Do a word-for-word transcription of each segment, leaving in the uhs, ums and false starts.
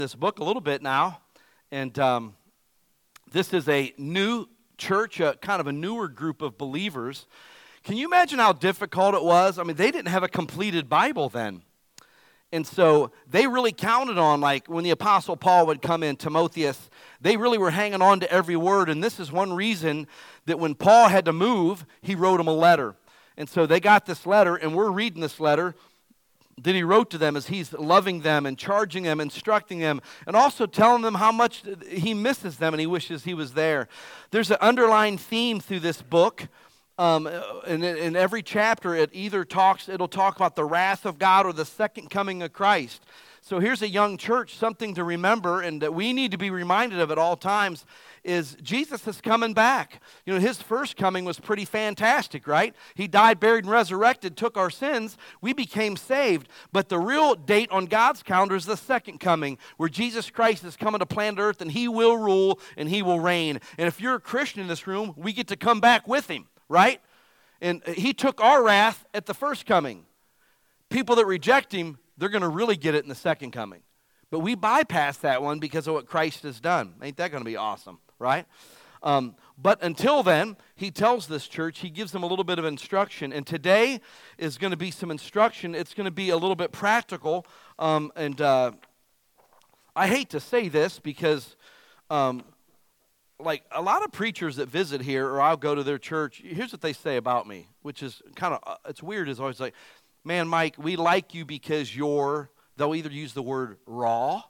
This book a little bit now, and um, this is a new church, uh, kind of a newer group of believers. Can you imagine how difficult it was? I mean, they didn't have a completed Bible then. And so they really counted on, like, when the Apostle Paul would come in, Timotheus, they really were hanging on to every word. And this is one reason that when Paul had to move, he wrote them a letter. And so they got this letter, and we're reading this letter that he wrote to them as he's loving them and charging them, instructing them, and also telling them how much he misses them and he wishes he was there. There's an underlying theme through this book. Um, and in every chapter, it either talks, it'll talk about the wrath of God or the second coming of Christ. So here's a young church, something to remember and that we need to be reminded of at all times is Jesus is coming back. You know, his first coming was pretty fantastic, right? He died, buried, and resurrected, took our sins. We became saved. But the real date on God's calendar is the second coming, where Jesus Christ is coming to planet Earth, and he will rule and he will reign. And if you're a Christian in this room, we get to come back with him, right? And he took our wrath at the first coming. People that reject him, they're going to really get it in the second coming. But we bypass that one because of what Christ has done. Ain't that going to be awesome, right? Um, but until then, he tells this church, he gives them a little bit of instruction. And today is going to be some instruction. It's going to be a little bit practical. Um, and uh, I hate to say this because, um, like, a lot of preachers that visit here, or I'll go to their church, here's what they say about me, which is kind of, uh, it's weird. It's always like, man, Mike, we like you because you're, they'll either use the word raw,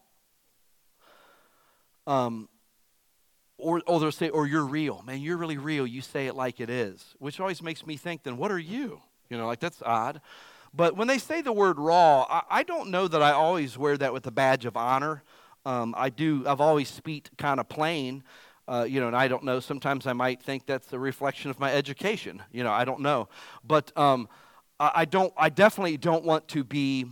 um, or, or they'll say, or you're real. Man, you're really real. You say it like it is, which always makes me think, then what are you? You know, like, that's odd. But when they say the word raw, I, I don't know that I always wear that with a badge of honor. Um, I do, I've always speak kind of plain, uh, you know, and I don't know. Sometimes I might think that's a reflection of my education. You know, I don't know. But um, I, I don't, I definitely don't want to be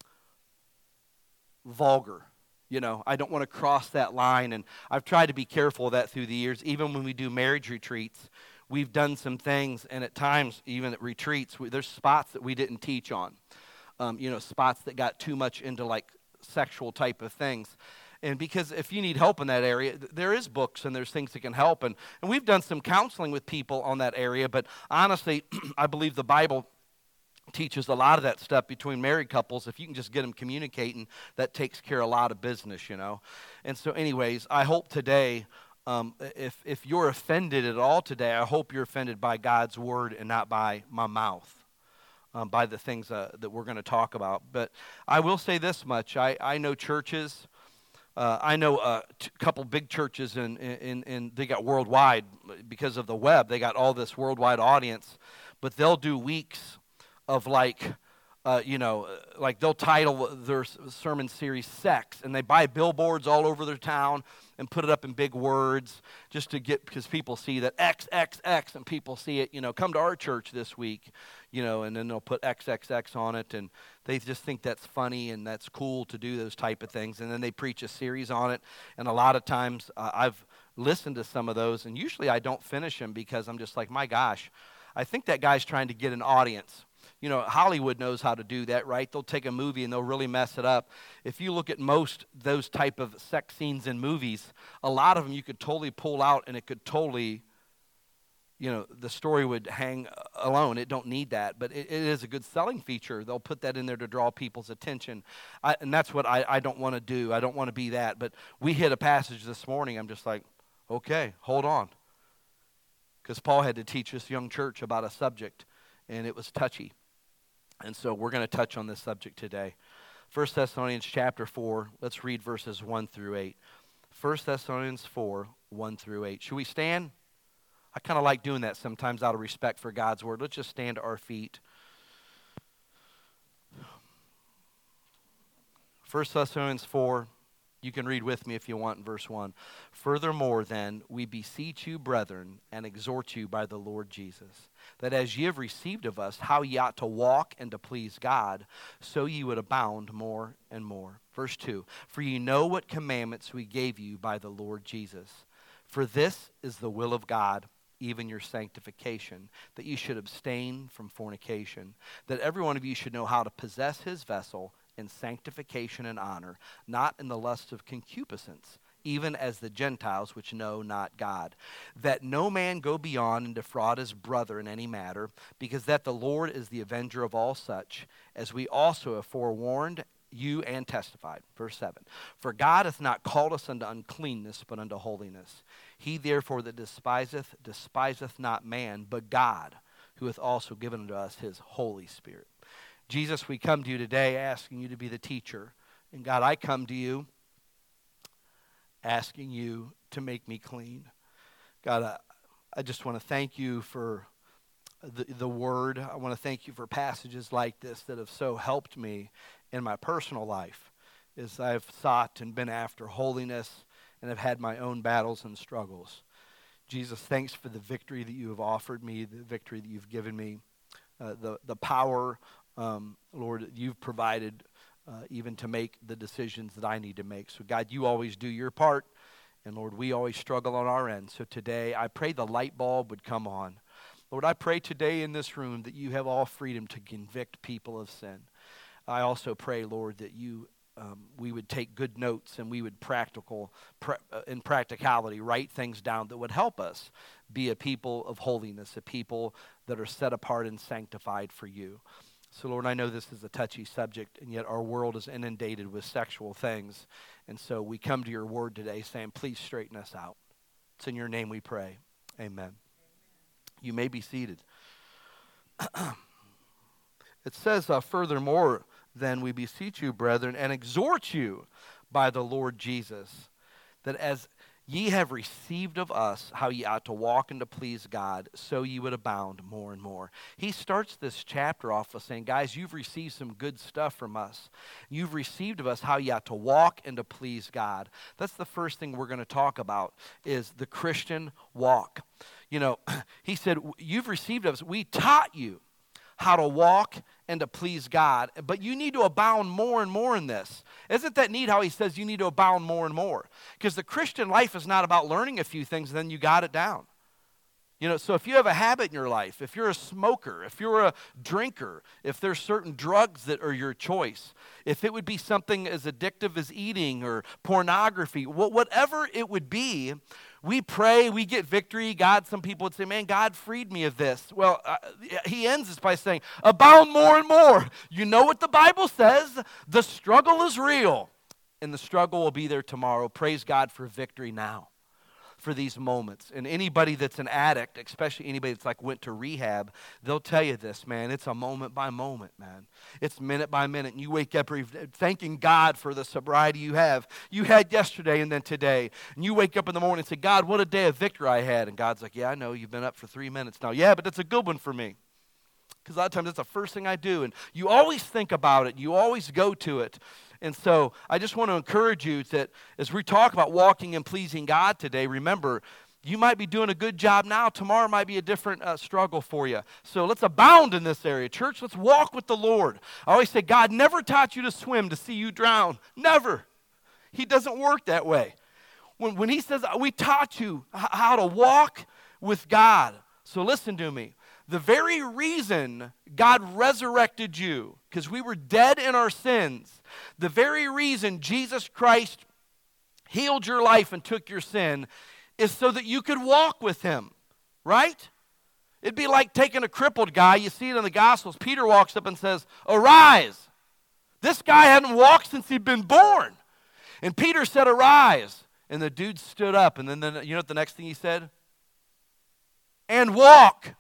vulgar. You know, I don't want to cross that line, and I've tried to be careful of that through the years. Even when we do marriage retreats, we've done some things, and at times, even at retreats, we, there's spots that we didn't teach on. Um, you know, spots that got too much into, like, sexual type of things. And because if you need help in that area, there is books and there's things that can help. And, and we've done some counseling with people on that area, but honestly, I believe the Bible teaches a lot of that stuff between married couples. If you can just get them communicating, that takes care of a lot of business, you know. And so anyways, I hope today, um, if, if you're offended at all today, I hope you're offended by God's word and not by my mouth, um, by the things uh, that we're going to talk about. But I will say this much. I, I know churches, uh, I know a t- couple big churches, and in, in, in, they got worldwide because of the web. They got all this worldwide audience, but they'll do weeks of like, uh, you know, like they'll title their sermon series Sex, and they buy billboards all over their town and put it up in big words just to get, because people see that X, X, X, and people see it, you know, come to our church this week, you know, and then they'll put X X X on it, and they just think that's funny and that's cool to do those type of things, and then they preach a series on it, and a lot of times uh, I've listened to some of those, and usually I don't finish them because I'm just like, my gosh, I think that guy's trying to get an audience. You know, Hollywood knows how to do that, right? They'll take a movie and they'll really mess it up. If you look at most those type of sex scenes in movies, a lot of them you could totally pull out and it could totally, you know, the story would hang alone. It don't need that, but it, it is a good selling feature. They'll put that in there to draw people's attention, I, and that's what I, I don't want to do. I don't want to be that, but we hit a passage this morning. I'm just like, okay, hold on, because Paul had to teach this young church about a subject, and it was touchy. And so we're going to touch on this subject today. First Thessalonians chapter four, let's read verses one through eight. First Thessalonians four, one through eight. Should we stand? I kind of like doing that sometimes out of respect for God's word. Let's just stand to our feet. First Thessalonians four, you can read with me if you want in verse one. Furthermore then, we beseech you, brethren, and exhort you by the Lord Jesus, that as ye have received of us how ye ought to walk and to please God, so ye would abound more and more. Verse two, for ye know what commandments we gave you by the Lord Jesus. For this is the will of God, even your sanctification, that ye should abstain from fornication, that every one of you should know how to possess his vessel in sanctification and honor, not in the lust of concupiscence, even as the Gentiles which know not God. That no man go beyond and defraud his brother in any matter, because that the Lord is the avenger of all such, as we also have forewarned you and testified. Verse seven. For God hath not called us unto uncleanness, but unto holiness. He therefore that despiseth, despiseth not man, but God, who hath also given unto us his Holy Spirit. Jesus, we come to you today asking you to be the teacher. And God, I come to you asking you to make me clean. God, I, I just want to thank you for the, the word. I want to thank you for passages like this that have so helped me in my personal life as I've sought and been after holiness and have had my own battles and struggles. Jesus, thanks for the victory that you have offered me, the victory that you've given me, uh, the, the power, um, Lord, that you've provided Uh, even to make the decisions that I need to make. So God, you always do your part, and Lord, we always struggle on our end. So today, I pray the light bulb would come on. Lord, I pray today in this room that you have all freedom to convict people of sin. I also pray, Lord, that you um, we would take good notes and we would practical, pra- uh, in practicality, write things down that would help us be a people of holiness, a people that are set apart and sanctified for you. So, Lord, I know this is a touchy subject, and yet our world is inundated with sexual things. And so we come to your word today saying, please straighten us out. It's in your name we pray. Amen. You may be seated. It says, uh, furthermore, then we beseech you, brethren, and exhort you by the Lord Jesus, that as ye have received of us how ye ought to walk and to please God, so ye would abound more and more. He starts this chapter off with saying, guys, you've received some good stuff from us. You've received of us how ye ought to walk and to please God. That's the first thing we're going to talk about is the Christian walk. You know, he said, you've received of us. We taught you how to walk and to please God, but you need to abound more and more in this. Isn't that neat how he says you need to abound more and more? Because the Christian life is not about learning a few things and then you got it down. You know, so if you have a habit in your life, if you're a smoker, if you're a drinker, if there's certain drugs that are your choice, if it would be something as addictive as eating or pornography, whatever it would be, we pray, we get victory. God, some people would say, man, God freed me of this. Well, uh, he ends this by saying, abound more and more. You know what the Bible says? The struggle is real, and the struggle will be there tomorrow. Praise God for victory now, for these moments. And anybody that's an addict, especially anybody that's like went to rehab, they'll tell you this, man. It's a moment by moment, man. It's minute by minute. And you wake up thanking God for the sobriety you have. You had yesterday and then today. And you wake up in the morning and say, God, what a day of victory I had. And God's like, yeah, I know. You've been up for three minutes now. Yeah, but it's a good one for me. Because a lot of times that's the first thing I do. And you always think about it. You always go to it. And so I just want to encourage you that as we talk about walking and pleasing God today, remember, you might be doing a good job now. Tomorrow might be a different uh, struggle for you. So let's abound in this area. Church, let's walk with the Lord. I always say, God never taught you to swim to see you drown. Never. He doesn't work that way. When, when he says, we taught you how to walk with God. So listen to me. The very reason God resurrected you, because we were dead in our sins, the very reason Jesus Christ healed your life and took your sin is so that you could walk with him, right? It'd be like taking a crippled guy. You see it in the Gospels. Peter walks up and says, arise. This guy hadn't walked since he'd been born. And Peter said, arise. And the dude stood up. And then the, you know what the next thing he said? And walk.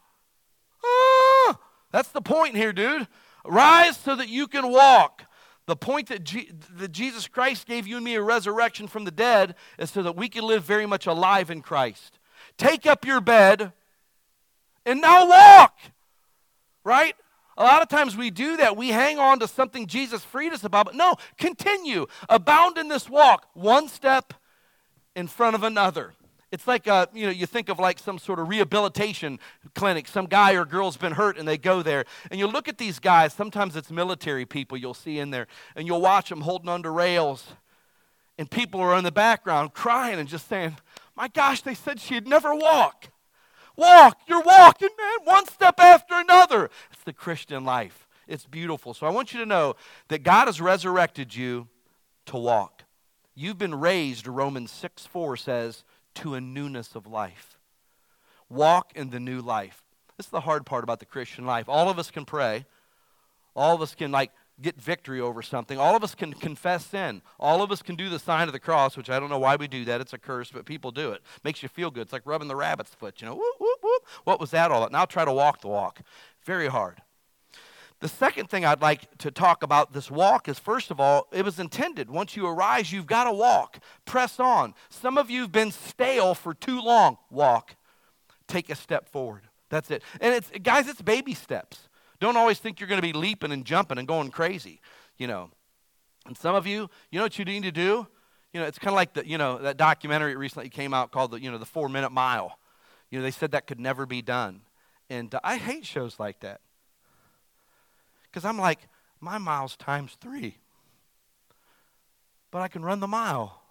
Ah, that's the point here, dude. Rise so that you can walk. The point that, G- that Jesus Christ gave you and me a resurrection from the dead is so that we can live very much alive in Christ. Take up your bed and now walk. Right? A lot of times we do that. We hang on to something Jesus freed us about. But no, continue. Abound in this walk. One step in front of another. It's like, uh, you know, you think of like some sort of rehabilitation clinic. Some guy or girl's been hurt and they go there. And you look at these guys. Sometimes it's military people you'll see in there. And you'll watch them holding onto rails. And people are in the background crying and just saying, my gosh, they said she'd never walk. Walk. You're walking, man. One step after another. It's the Christian life. It's beautiful. So I want you to know that God has resurrected you to walk. You've been raised, Romans six four says, to a newness of life. Walk in the new life. This is the hard part about the Christian life. All of us can pray. All of us can, like, get victory over something. All of us can confess sin. All of us can do the sign of the cross, which I don't know why we do that. It's a curse, but people do it. Makes you feel good. It's like rubbing the rabbit's foot, you know. Whoop, whoop, whoop. What was that all about? Now try to walk the walk. Very hard. The second thing I'd like to talk about this walk is, first of all, it was intended. Once you arise, you've got to walk. Press on. Some of you have been stale for too long. Walk. Take a step forward. That's it. And it's, guys, it's baby steps. Don't always think you're going to be leaping and jumping and going crazy, you know. And some of you, you know what you need to do? You know, it's kind of like the, you know, that documentary recently came out called the, you know, the Four Minute Mile. You know, they said that could never be done. And uh, I hate shows like that. Because I'm like, my mile's times three. But I can run the mile.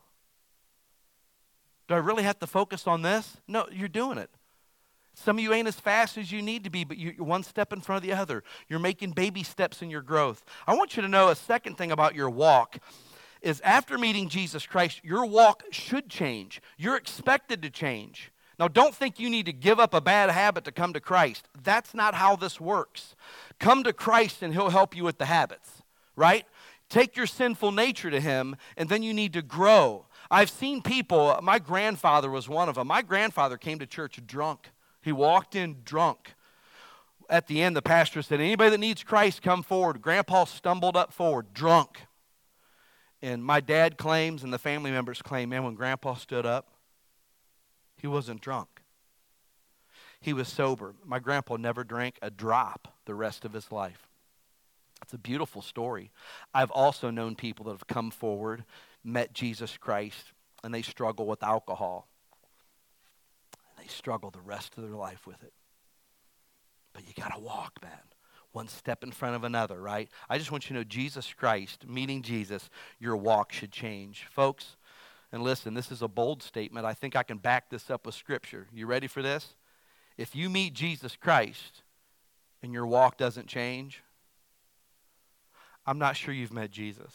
Do I really have to focus on this? No, you're doing it. Some of you ain't as fast as you need to be, but you're one step in front of the other. You're making baby steps in your growth. I want you to know a second thing about your walk is after meeting Jesus Christ, your walk should change. You're expected to change. Now, don't think you need to give up a bad habit to come to Christ. That's not how this works. Come to Christ and he'll help you with the habits, right? Take your sinful nature to him, and then you need to grow. I've seen people, my grandfather was one of them. My grandfather came to church drunk. He walked in drunk. At the end, the pastor said, anybody that needs Christ, come forward. Grandpa stumbled up forward, drunk. And my dad claims, and the family members claim, man, when Grandpa stood up, he wasn't drunk. He was sober. My grandpa never drank a drop the rest of his life. It's a beautiful story. I've also known people that have come forward, met Jesus Christ, and they struggle with alcohol. They struggle the rest of their life with it. But you got to walk, man. One step in front of another, right? I just want you to know Jesus Christ, meeting Jesus, your walk should change. Folks, and listen, this is a bold statement. I think I can back this up with Scripture. You ready for this? If you meet Jesus Christ and your walk doesn't change, I'm not sure you've met Jesus.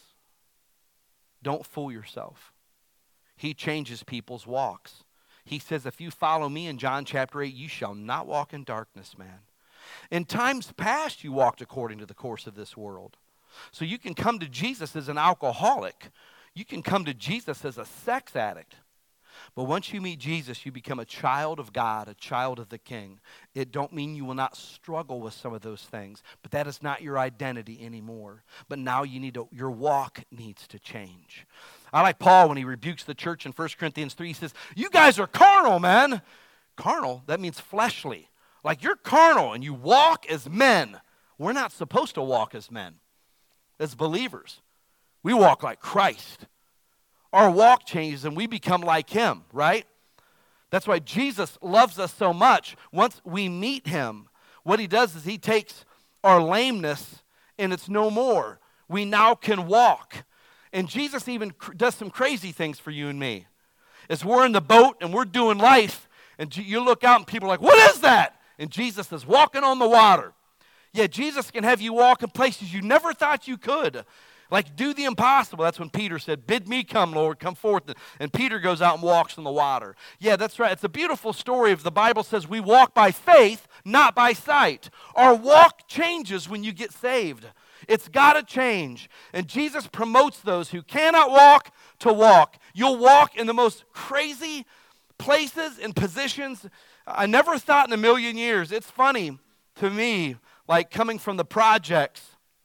Don't fool yourself. He changes people's walks. He says, if you follow me in John chapter eight, you shall not walk in darkness, man. In times past, you walked according to the course of this world. So you can come to Jesus as an alcoholic. You can come to Jesus as a sex addict. But once you meet Jesus, you become a child of God, a child of the King. It don't mean you will not struggle with some of those things, but that is not your identity anymore. But now you need to, your walk needs to change. I like Paul when he rebukes the church in First Corinthians three. He says, you guys are carnal, man. Carnal, that means fleshly. Like you're carnal and you walk as men. We're not supposed to walk as men, as believers. We walk like Christ. Our walk changes and we become like him, right? That's why Jesus loves us so much. Once we meet him, what he does is he takes our lameness and it's no more. We now can walk. And Jesus even cr- does some crazy things for you and me. As we're in the boat and we're doing life, and G- you look out and people are like, what is that? And Jesus is walking on the water. Yeah, Jesus can have you walk in places you never thought you could. Like do the impossible. That's when Peter said, bid me come, Lord, come forth. And Peter goes out and walks on the water. Yeah, that's right. It's a beautiful story. If the Bible says we walk by faith, not by sight. Our walk changes when you get saved. It's got to change. And Jesus promotes those who cannot walk to walk. You'll walk in the most crazy places and positions I never thought in a million years. It's funny to me, like coming from the projects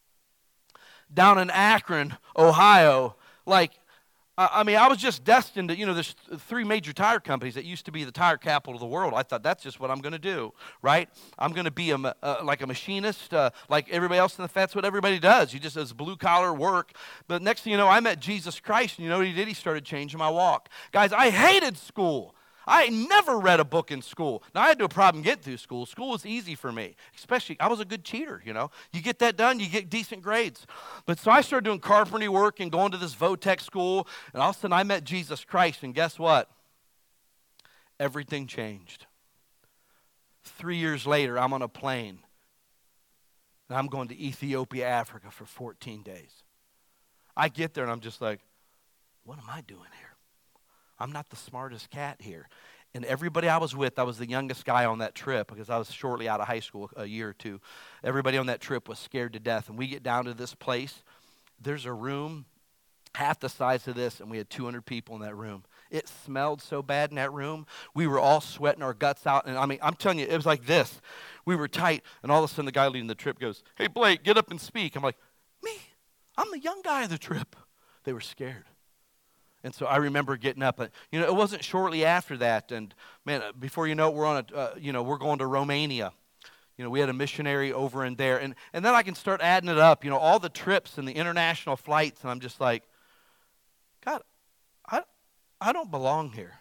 down in Akron, Ohio. Like, I mean, I was just destined to, you know, there's three major tire companies that used to be the tire capital of the world. I thought that's just what I'm going to do, right? I'm going to be a, uh, like a machinist, uh, like everybody else in the, that's what everybody does. You just does blue collar work. But next thing you know, I met Jesus Christ, and you know what he did? He started changing my walk. Guys, I hated school. I never read a book in school. Now, I had no problem getting through school. School was easy for me, especially, I was a good cheater, you know. You get that done, you get decent grades. But so I started doing carpentry work and going to this Votech school, and all of a sudden I met Jesus Christ, and guess what? Everything changed. Three years later, I'm on a plane And I'm going to Ethiopia, Africa for fourteen days. I get there and I'm just like, what am I doing here? I'm not the smartest cat here. And everybody I was with, I was the youngest guy on that trip because I was shortly out of high school, a year or two. Everybody on that trip was scared to death. And we get down to this place. There's a room half the size of this, and we had two hundred people in that room. It smelled so bad in that room. We were all sweating our guts out. And I mean, I'm telling you, it was like this. We were tight, and all of a sudden the guy leading the trip goes, hey, Blake, get up and speak. I'm like, me? I'm the young guy of the trip. They were scared. And so I remember getting up. And, you know, it wasn't shortly after that. And, man, before you know it, we're on a, uh, you know, we're going to Romania. You know, we had a missionary over in there. And, and then I can start adding it up, you know, all the trips and the international flights. And I'm just like, God, I, I don't belong here.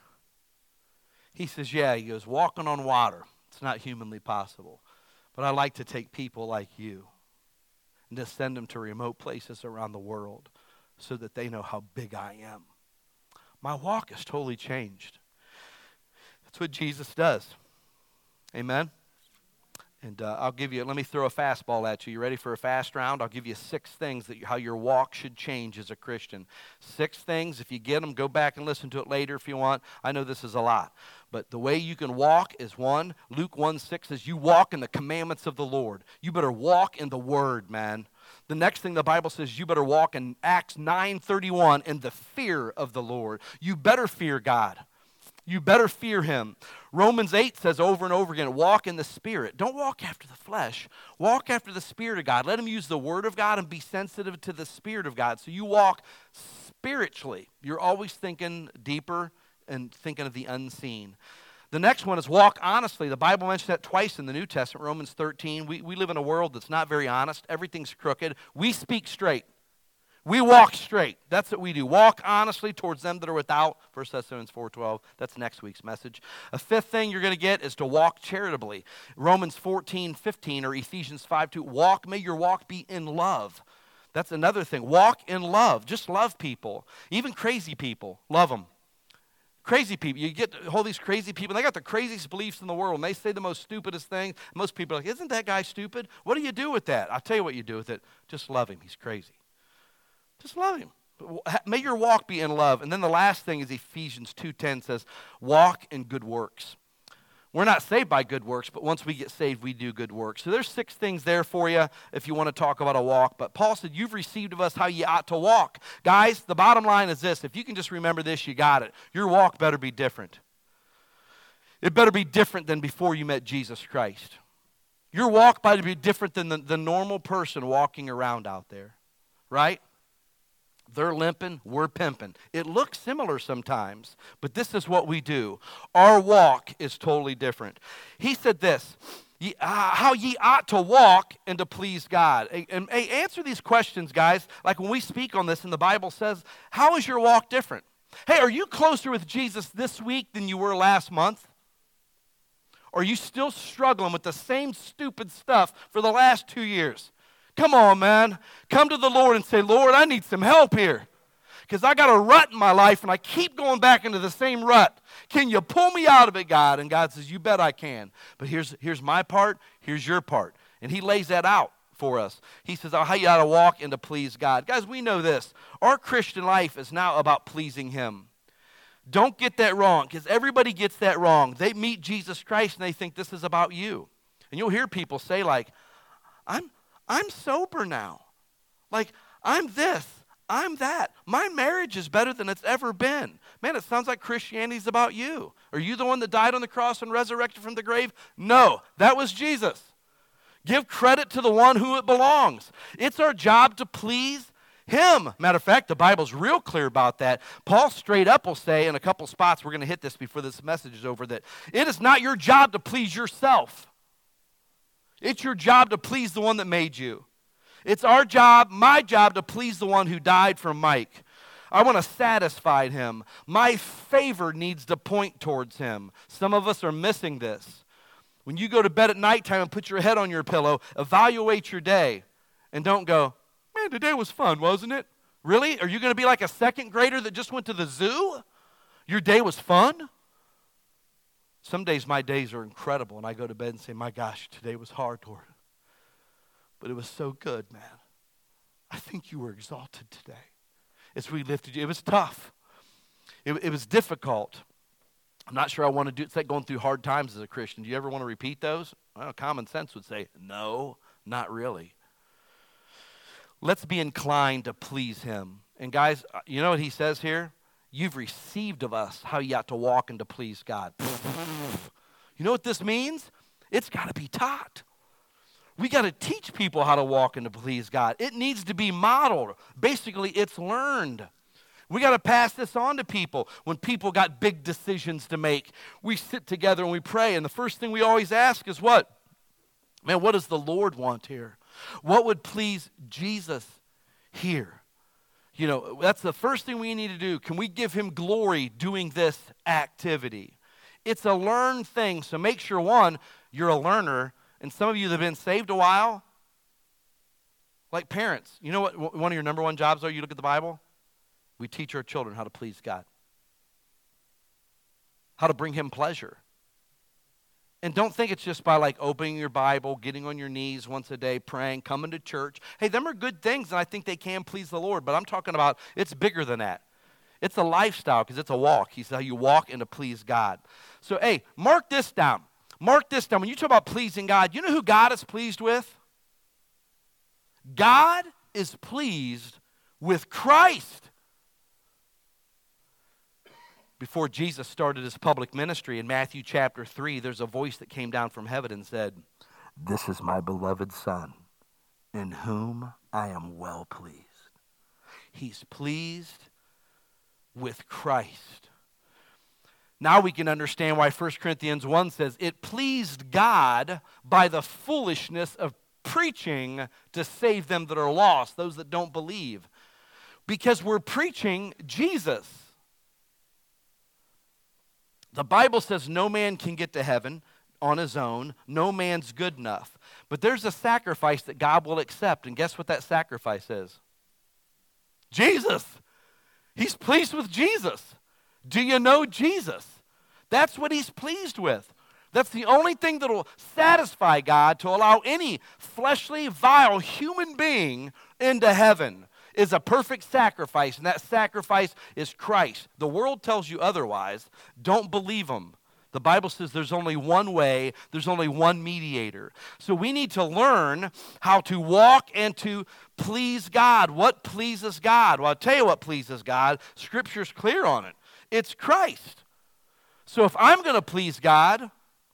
He says, yeah, he goes, walking on water. It's not humanly possible. But I like to take people like you and to send them to remote places around the world so that they know how big I am. My walk has totally changed. That's what Jesus does. Amen? And uh, I'll give you, let me throw a fastball at you. You ready for a fast round? I'll give you six things that how your walk should change as a Christian. Six things. If you get them, go back and listen to it later if you want. I know this is a lot. But the way you can walk is one. Luke one six says, you walk in the commandments of the Lord. You better walk in the Word, man. The next thing the Bible says, you better walk in Acts nine thirty-one in the fear of the Lord. You better fear God. You better fear Him. Romans eight says over and over again, walk in the Spirit. Don't walk after the flesh. Walk after the Spirit of God. Let Him use the Word of God and be sensitive to the Spirit of God. So you walk spiritually. You're always thinking deeper and thinking of the unseen. The next one is walk honestly. The Bible mentions that twice in the New Testament, Romans thirteen. We, we live in a world that's not very honest. Everything's crooked. We speak straight. We walk straight. That's what we do. Walk honestly towards them that are without. First Thessalonians four twelve. That's next week's message. A fifth thing you're going to get is to walk charitably. Romans fourteen fifteen or Ephesians five two. Walk, may your walk be in love. That's another thing. Walk in love. Just love people. Even crazy people. Love them. Crazy people. You get all these crazy people. They got the craziest beliefs in the world. And they say the most stupidest things. Most people are like, isn't that guy stupid? What do you do with that? I'll tell you what you do with it. Just love him. He's crazy. Just love him. May your walk be in love. And then the last thing is Ephesians two ten says, walk in good works. We're not saved by good works, but once we get saved, we do good works. So there's six things there for you if you want to talk about a walk. But Paul said, you've received of us how you ought to walk. Guys, the bottom line is this. If you can just remember this, you got it. Your walk better be different. It better be different than before you met Jesus Christ. Your walk better be different than the, the normal person walking around out there, right? They're limping, we're pimping. It looks similar sometimes, but this is what we do. Our walk is totally different. He said this, ye, uh, how ye ought to walk and to please God. And, and, and answer these questions, guys. Like when we speak on this and the Bible says, how is your walk different? Hey, are you closer with Jesus this week than you were last month? Or are you still struggling with the same stupid stuff for the last two years? Come on, man. Come to the Lord and say, Lord, I need some help here. Because I got a rut in my life and I keep going back into the same rut. Can you pull me out of it, God? And God says, you bet I can. But here's, here's my part, here's your part. And He lays that out for us. He says, oh, how you ought to walk and to please God. Guys, we know this. Our Christian life is now about pleasing Him. Don't get that wrong, because everybody gets that wrong. They meet Jesus Christ and they think this is about you. And you'll hear people say like, I'm I'm sober now. Like, I'm this, I'm that. My marriage is better than it's ever been. Man, it sounds like Christianity's about you. Are you the one that died on the cross and resurrected from the grave? No, that was Jesus. Give credit to the one who it belongs. It's our job to please Him. Matter of fact, the Bible's real clear about that. Paul straight up will say in a couple spots, we're going to hit this before this message is over, that it is not your job to please yourself. It's your job to please the one that made you. It's our job, my job, to please the one who died for Mike. I want to satisfy Him. My favor needs to point towards Him. Some of us are missing this. When you go to bed at nighttime and put your head on your pillow, evaluate your day. And don't go, man, today was fun, wasn't it? Really? Are you going to be like a second grader that just went to the zoo? Your day was fun? Some days my days are incredible, and I go to bed and say, my gosh, today was hard, Lord. But it was so good, man. I think you were exalted today as we lifted you. It was tough. It, it was difficult. I'm not sure I want to do it. It's like going through hard times as a Christian. Do you ever want to repeat those? Well, common sense would say, no, not really. Let's be inclined to please him. And guys, you know what he says here? You've received of us how you ought to walk and to please God. You know what this means? It's got to be taught. We got to teach people how to walk and to please God. It needs to be modeled. Basically, it's learned. We got to pass this on to people. When people got big decisions to make, we sit together and we pray, and the first thing we always ask is what? Man, what does the Lord want here? What would please Jesus here? You know, that's the first thing we need to do. Can we give him glory doing this activity? It's a learned thing, so make sure, one, you're a learner. And some of you that have been saved a while, like parents, you know what one of your number one jobs are? You look at the Bible. We teach our children how to please God, how to bring him pleasure. And don't think it's just by like opening your Bible, getting on your knees once a day, praying, coming to church. Hey, them are good things, and I think they can please the Lord. But I'm talking about it's bigger than that. It's a lifestyle because it's a walk. He said how you walk and to please God. So, hey, mark this down. Mark this down. When you talk about pleasing God, you know who God is pleased with? God is pleased with Christ. Before Jesus started his public ministry in Matthew chapter three, there's a voice that came down from heaven and said, "This is my beloved Son, in whom I am well pleased." He's pleased with Christ. Now we can understand why First Corinthians one says, it pleased God by the foolishness of preaching to save them that are lost, those that don't believe. Because we're preaching Jesus. The Bible says no man can get to heaven on his own. No man's good enough. But there's a sacrifice that God will accept. And guess what that sacrifice is? Jesus. He's pleased with Jesus. Do you know Jesus? That's what he's pleased with. That's the only thing that will satisfy God to allow any fleshly, vile human being into heaven is a perfect sacrifice, and that sacrifice is Christ. The world tells you otherwise. Don't believe them. The Bible says there's only one way, there's only one mediator. So we need to learn how to walk and to please God. What pleases God? Well, I'll tell you what pleases God. Scripture's clear on it. It's Christ. So if I'm going to please God,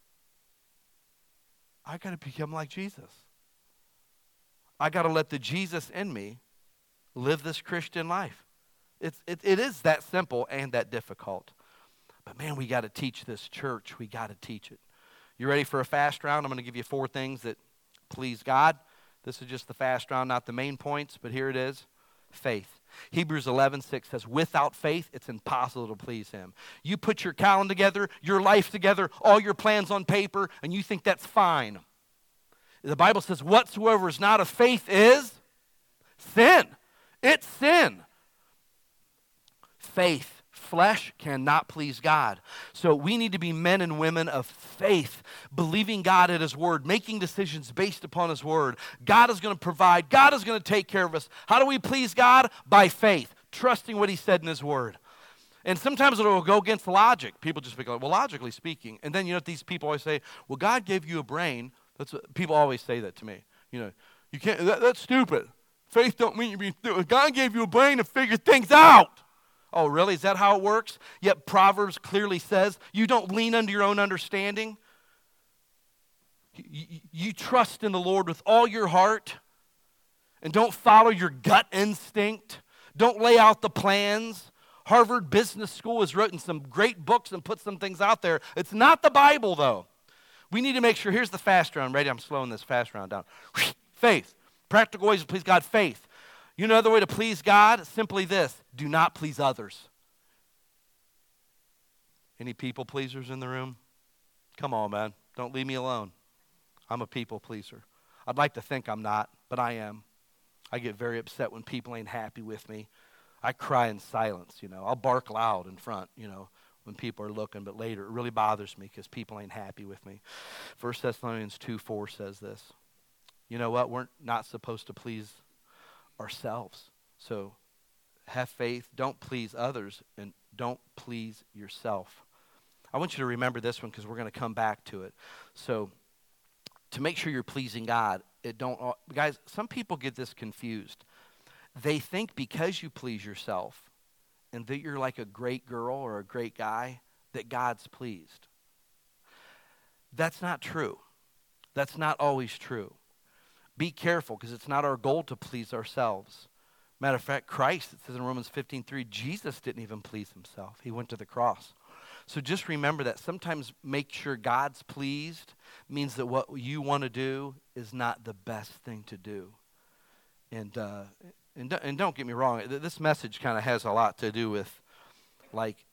I got to become like Jesus. I got to let the Jesus in me live this Christian life. It's, it, it is that simple and that difficult. But man, we got to teach this church. We got to teach it. You ready for a fast round? I'm going to give you four things that please God. This is just the fast round, not the main points, but here it is. Faith. Hebrews eleven six says, without faith, it's impossible to please him. You put your calendar together, your life together, all your plans on paper, and you think that's fine. The Bible says, whatsoever is not of faith is sin. It's sin. Faith. Flesh cannot please God. So we need to be men and women of faith, believing God at his word, making decisions based upon his word. God is going to provide. God is going to take care of us. How do we please God? By faith, trusting what he said in his word. And sometimes it will go against logic. People just be like, well, logically speaking. And then, you know, these people always say, well, God gave you a brain. That's what, people always say that to me. You know, you can't, that, that's stupid. Faith don't mean you be stupid. God gave you a brain to figure things out. Oh, really? Is that how it works? Yet Proverbs clearly says you don't lean unto your own understanding. You, you, you trust in the Lord with all your heart and don't follow your gut instinct. Don't lay out the plans. Harvard Business School has written some great books and put some things out there. It's not the Bible, though. We need to make sure. Here's the fast round. Ready? I'm slowing this fast round down. Faith. Practical ways to please God. Faith. You know another way to please God? Simply this. Do not please others. Any people pleasers in the room? Come on, man. Don't leave me alone. I'm a people pleaser. I'd like to think I'm not, but I am. I get very upset when people ain't happy with me. I cry in silence, you know. I'll bark loud in front, you know, when people are looking, but later it really bothers me because people ain't happy with me. First Thessalonians two four says this. you know what? We're not supposed to please ourselves. So have faith, don't please others, and don't please yourself. I want you to remember this one because we're going to come back to it. So to make sure you're pleasing God, it don't guys, some people get this confused. They think because you please yourself and that you're like a great girl or a great guy, that God's pleased. That's not true. That's not always true. Be careful, because it's not our goal to please ourselves. Matter of fact, Christ, it says in Romans fifteen three, Jesus didn't even please himself. He went to the cross. So just remember that sometimes make sure God's pleased means that what you want to do is not the best thing to do. And uh, and, and don't get me wrong, this message kind of has a lot to do with, like,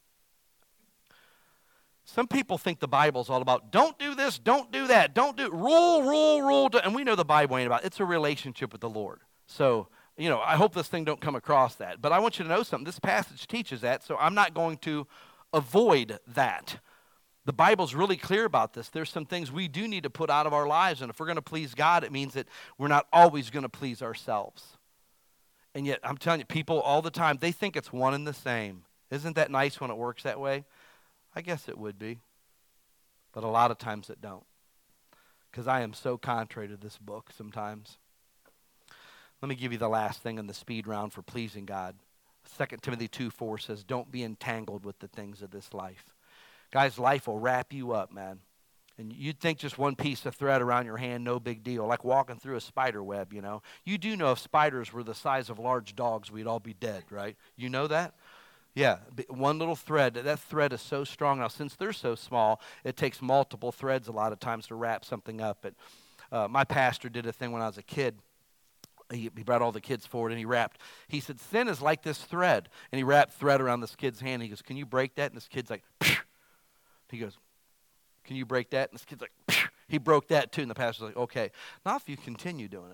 some people think the Bible's all about, don't do this, don't do that, don't do, rule, rule, rule. And we know the Bible ain't about it. It's a relationship with the Lord. So, you know, I hope this thing don't come across that. But I want you to know something. This passage teaches that, so I'm not going to avoid that. The Bible's really clear about this. There's some things we do need to put out of our lives, and if we're going to please God, it means that we're not always going to please ourselves. And yet, I'm telling you, people all the time, they think it's one and the same. Isn't that nice when it works that way? I guess it would be, but a lot of times it don't, because I am so contrary to this book sometimes. Let me give you the last thing in the speed round for pleasing God. Second Timothy two four says, don't be entangled with the things of this life. Guys, life will wrap you up, man. And you'd think just one piece of thread around your hand, no big deal, like walking through a spider web, you know. You do know if spiders were the size of large dogs, we'd all be dead, right? You know that? Yeah, one little thread, that thread is so strong. Now, since they're so small, it takes multiple threads a lot of times to wrap something up. But uh, my pastor did a thing when I was a kid. He, he brought all the kids forward, and he wrapped. He said, sin is like this thread. And he wrapped thread around this kid's hand. He goes, can you break that? And this kid's like, phew. He goes, can you break that? And this kid's like, phew. He broke that too. And the pastor's like, okay. Now if you continue doing it.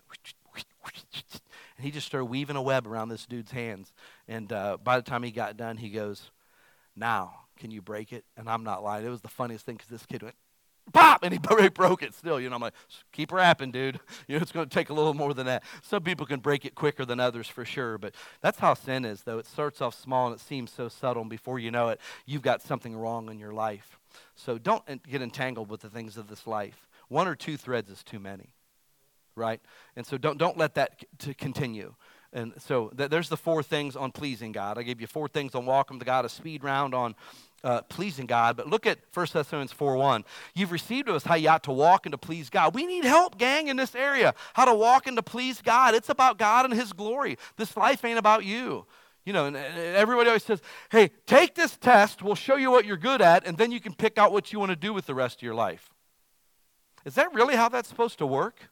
And he just started weaving a web around this dude's hands. And uh, by the time he got done, he goes, now, can you break it? And I'm not lying. It was the funniest thing because this kid went, pop! And he broke it still. You know, I'm like, keep rapping, dude. You know, it's going to take a little more than that. Some people can break it quicker than others for sure. But that's how sin is, though. It starts off small and it seems so subtle. And before you know it, you've got something wrong in your life. So don't get entangled with the things of this life. One or two threads is too many. Right? And so don't don't let that c- to continue. And so th- there's the four things on pleasing God. I gave you four things on welcome to God, a speed round on uh, pleasing God. But look at First Thessalonians four one. You've received of us how you ought to walk and to please God. We need help, gang, in this area. How to walk and to please God. It's about God and his glory. This life ain't about you. You know, and everybody always says, hey, take this test. We'll show you what you're good at, and then you can pick out what you want to do with the rest of your life. Is that really how that's supposed to work?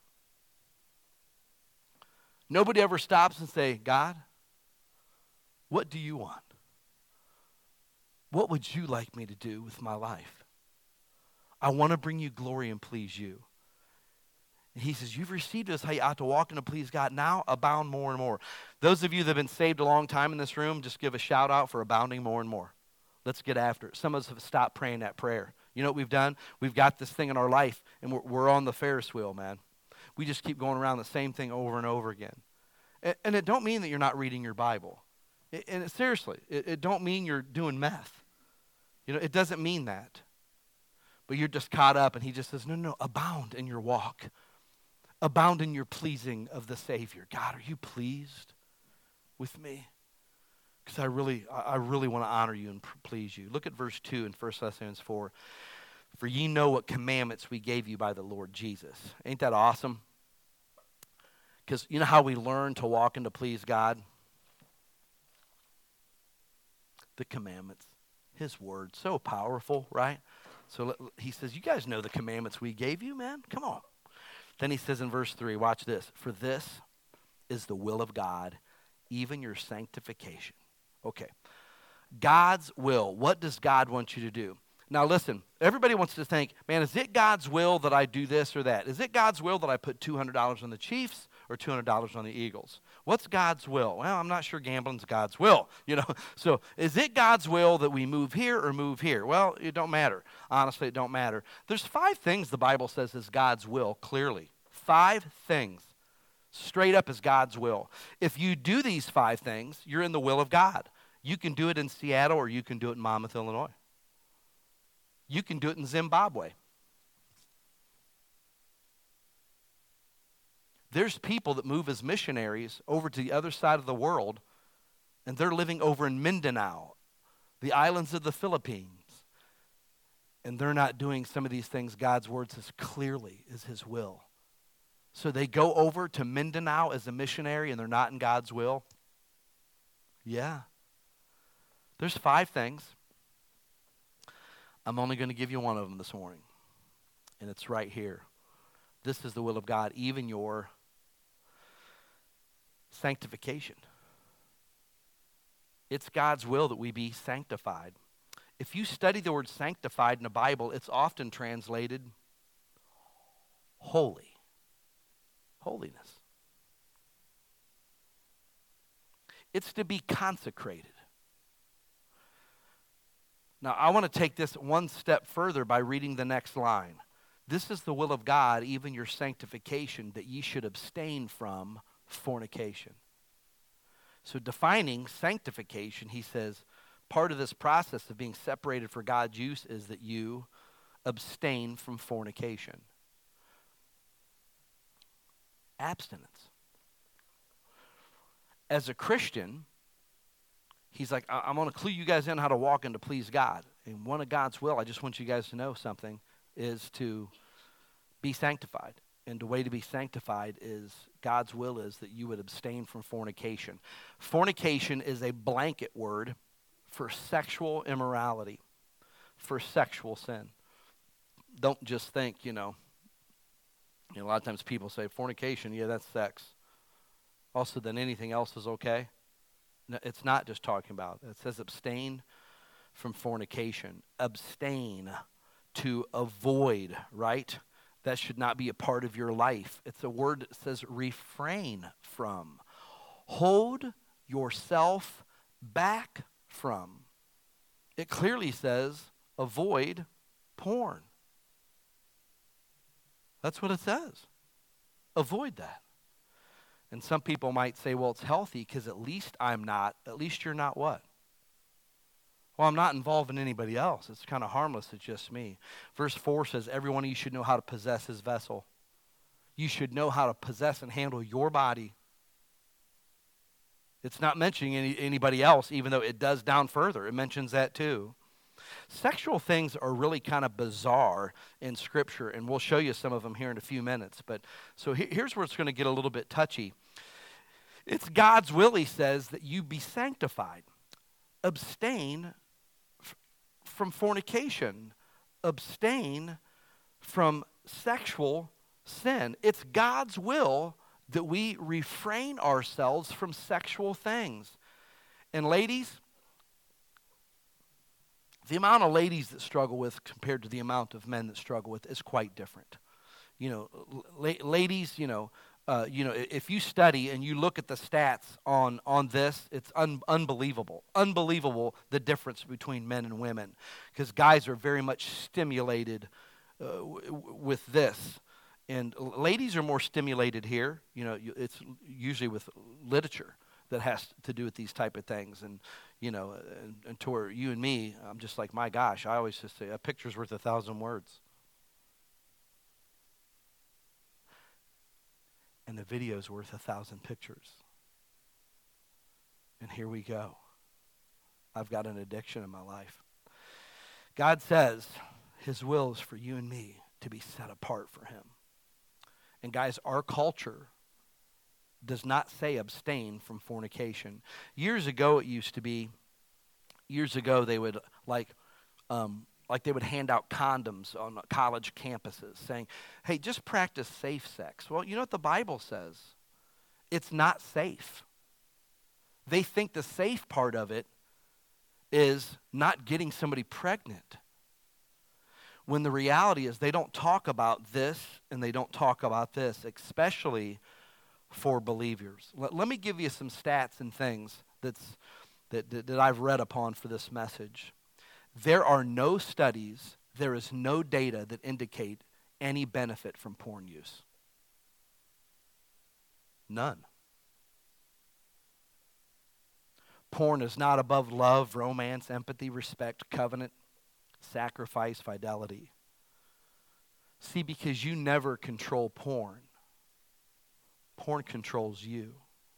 Nobody ever stops and say, God, what do you want? What would you like me to do with my life? I want to bring you glory and please you. And he says, you've received us how you ought to walk and to please God. Now abound more and more. Those of you that have been saved a long time in this room, just give a shout out for abounding more and more. Let's get after it. Some of us have stopped praying that prayer. You know what we've done? We've got this thing in our life, and we're, we're on the Ferris wheel, man. We just keep going around the same thing over and over again. And, and it don't mean that you're not reading your Bible. It, and it, seriously, it, it don't mean you're doing meth. You know, it doesn't mean that. But you're just caught up, and he just says, no, no, no, abound in your walk. Abound in your pleasing of the Savior. God, are you pleased with me? Because I really, I really want to honor you and please you. Look at verse two in First Thessalonians four. For ye know what commandments we gave you by the Lord Jesus. Ain't that awesome? Because you know how we learn to walk and to please God? The commandments. His word. So powerful, right? So he says, you guys know the commandments we gave you, man. Come on. Then he says in verse three, watch this. For this is the will of God, even your sanctification. Okay. God's will. What does God want you to do? Now listen, everybody wants to think, man, is it God's will that I do this or that? Is it God's will that I put two hundred dollars on the Chiefs or two hundred dollars on the Eagles? What's God's will? Well, I'm not sure gambling's God's will, you know. So is it God's will that we move here or move here? Well, it don't matter. Honestly, it don't matter. There's five things the Bible says is God's will, clearly. five things straight up as God's will. If you do these five things, you're in the will of God. You can do it in Seattle or you can do it in Monmouth, Illinois. You can do it in Zimbabwe. There's people that move as missionaries over to the other side of the world, and they're living over in Mindanao, the islands of the Philippines. And they're not doing some of these things God's word says clearly is his will. So they go over to Mindanao as a missionary and they're not in God's will. Yeah. There's five things. I'm only going to give you one of them this morning. And it's right here. This is the will of God, even your sanctification. It's God's will that we be sanctified. If you study the word sanctified in the Bible, it's often translated holy. Holiness. It's to be consecrated. Now, I want to take this one step further by reading the next line. This is the will of God, even your sanctification, that ye should abstain from fornication. So defining sanctification, he says, part of this process of being separated for God's use is that you abstain from fornication. Abstinence. As a Christian, he's like, I- I'm going to clue you guys in how to walk and to please God. And one of God's will, I just want you guys to know something, is to be sanctified. And the way to be sanctified is, God's will is that you would abstain from fornication. Fornication is a blanket word for sexual immorality, for sexual sin. Don't just think, you know, You know, a lot of times people say, fornication, yeah, that's sex. Also, then anything else is okay. No, it's not just talking about. It says abstain from fornication. Abstain, to avoid, right? That should not be a part of your life. It's a word that says refrain from. Hold yourself back from. It clearly says avoid porn. That's what it says. Avoid that. And some people might say, well, it's healthy because at least I'm not, at least you're not what? Well, I'm not involving anybody else. It's kind of harmless. It's just me. Verse four says, every one of you should know how to possess his vessel. You should know how to possess and handle your body. It's not mentioning any, anybody else, even though it does down further. It mentions that too. Sexual things are really kind of bizarre in Scripture, and we'll show you some of them here in a few minutes. But so he, here's where it's going to get a little bit touchy. It's God's will, he says, that you be sanctified. Abstain f- from fornication. Abstain from sexual sin. It's God's will that we refrain ourselves from sexual things. And ladies, the amount of ladies that struggle with compared to the amount of men that struggle with is quite different. You know, la- ladies, you know, uh, you know, if you study and you look at the stats on on this, it's un- unbelievable, unbelievable the difference between men and women, because guys are very much stimulated uh, w- w- with this, and ladies are more stimulated here. You know, it's usually with literature that has to do with these type of things. And, you know, and, and toward you and me, I'm just like, my gosh, I always just say, a picture's worth a thousand words. And the video's worth a thousand pictures. And here we go. I've got an addiction in my life. God says his will is for you and me to be set apart for him. And guys, our culture does not say abstain from fornication. Years ago, it used to be, years ago, they would like, um, like they would hand out condoms on college campuses saying, hey, just practice safe sex. Well, you know what the Bible says? It's not safe. They think the safe part of it is not getting somebody pregnant. When the reality is they don't talk about this and they don't talk about this, especially for believers. Let, let me give you some stats and things that's, that, that, that I've read upon for this message. There are no studies, there is no data that indicate any benefit from porn use. None. Porn is not above love, romance, empathy, respect, covenant, sacrifice, fidelity. See, because you never control porn. Porn controls you.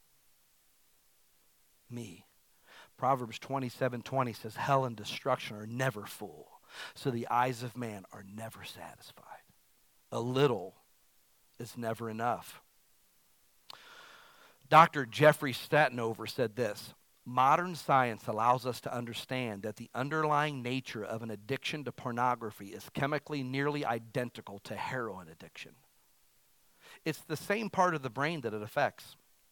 Me. Proverbs twenty-seven twenty says, hell and destruction are never full, so the eyes of man are never satisfied. A little is never enough. Doctor Jeffrey Statinover said this, modern science allows us to understand that the underlying nature of an addiction to pornography is chemically nearly identical to heroin addiction. It's the same part of the brain that it affects.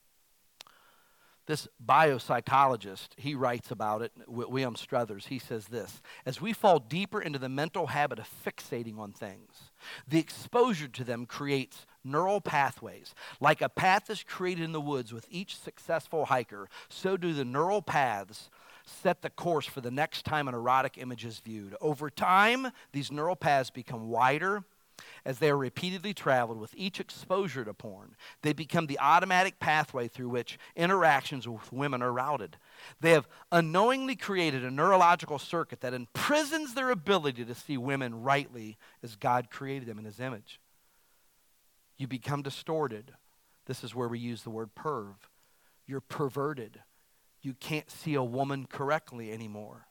This biopsychologist, he writes about it, William Struthers, he says this, as we fall deeper into the mental habit of fixating on things, the exposure to them creates neural pathways. Like a path is created in the woods with each successful hiker, so do the neural paths set the course for the next time an erotic image is viewed. Over time, these neural paths become wider as they are repeatedly traveled with each exposure to porn. They become the automatic pathway through which interactions with women are routed. They have unknowingly created a neurological circuit that imprisons their ability to see women rightly as God created them in his image. You become distorted. This is where we use the word perv. You're perverted. You can't see a woman correctly anymore.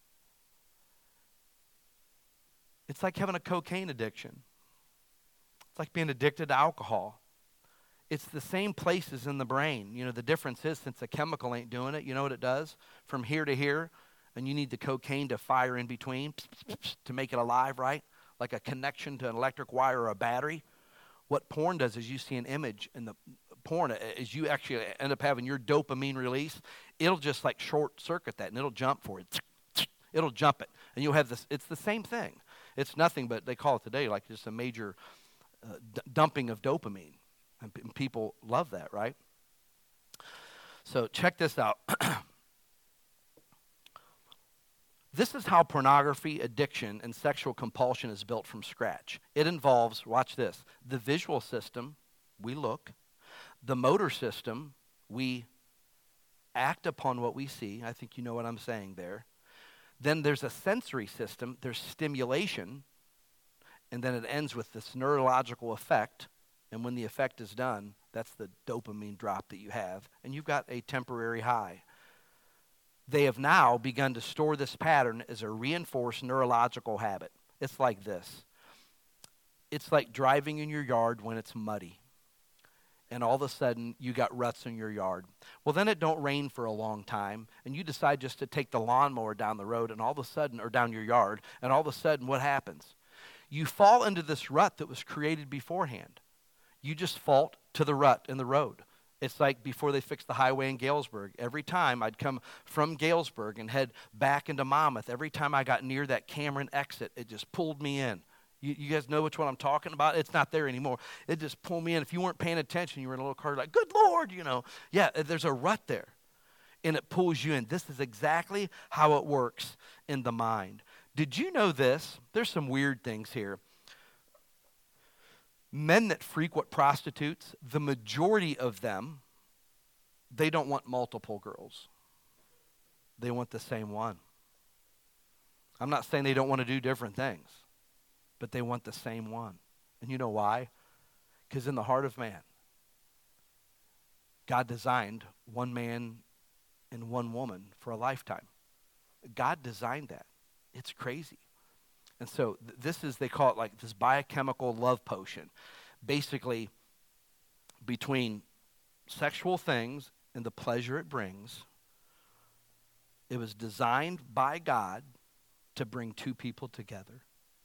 It's like having a cocaine addiction. It's like being addicted to alcohol. It's the same places in the brain. You know, the difference is since the chemical ain't doing it, you know what it does? From here to here, and you need the cocaine to fire in between to make it alive, right? Like a connection to an electric wire or a battery. What porn does is you see an image, and the porn, as you actually end up having your dopamine release, it'll just like short circuit that, and it'll jump for it. It'll jump it, and you'll have this. It's the same thing. It's nothing but, they call it today like just a major uh, d- dumping of dopamine. And, p- and people love that, right? So check this out. This is how pornography, addiction, and sexual compulsion is built from scratch. It involves, watch this, the visual system, we look. The motor system, we act upon what we see. I think you know what I'm saying there. Then there's a sensory system, there's stimulation, and then it ends with this neurological effect. And when the effect is done, that's the dopamine drop that you have, and you've got a temporary high. They have now begun to store this pattern as a reinforced neurological habit. It's like this. It's like driving in your yard when it's muddy, and all of a sudden you got ruts in your yard. Well, then it don't rain for a long time, and you decide just to take the lawnmower down the road, and all of a sudden, or down your yard, and all of a sudden what happens? You fall into this rut that was created beforehand. You just fall to the rut in the road. It's like before they fixed the highway in Galesburg. Every time I'd come from Galesburg and head back into Monmouth, every time I got near that Cameron exit, it just pulled me in. You, you guys know which one I'm talking about? It's not there anymore. It just pulled me in. If you weren't paying attention, you were in a little car like, good Lord, you know. Yeah, there's a rut there, and it pulls you in. This is exactly how it works in the mind. Did you know this? There's some weird things here. Men that frequent prostitutes, the majority of them, they don't want multiple girls. They want the same one. I'm not saying they don't want to do different things, but they want the same one. And you know why? Because in the heart of man, God designed one man and one woman for a lifetime. God designed that. It's crazy. And so th- this is, they call it like this biochemical love potion. Basically, between sexual things and the pleasure it brings, it was designed by God to bring two people together.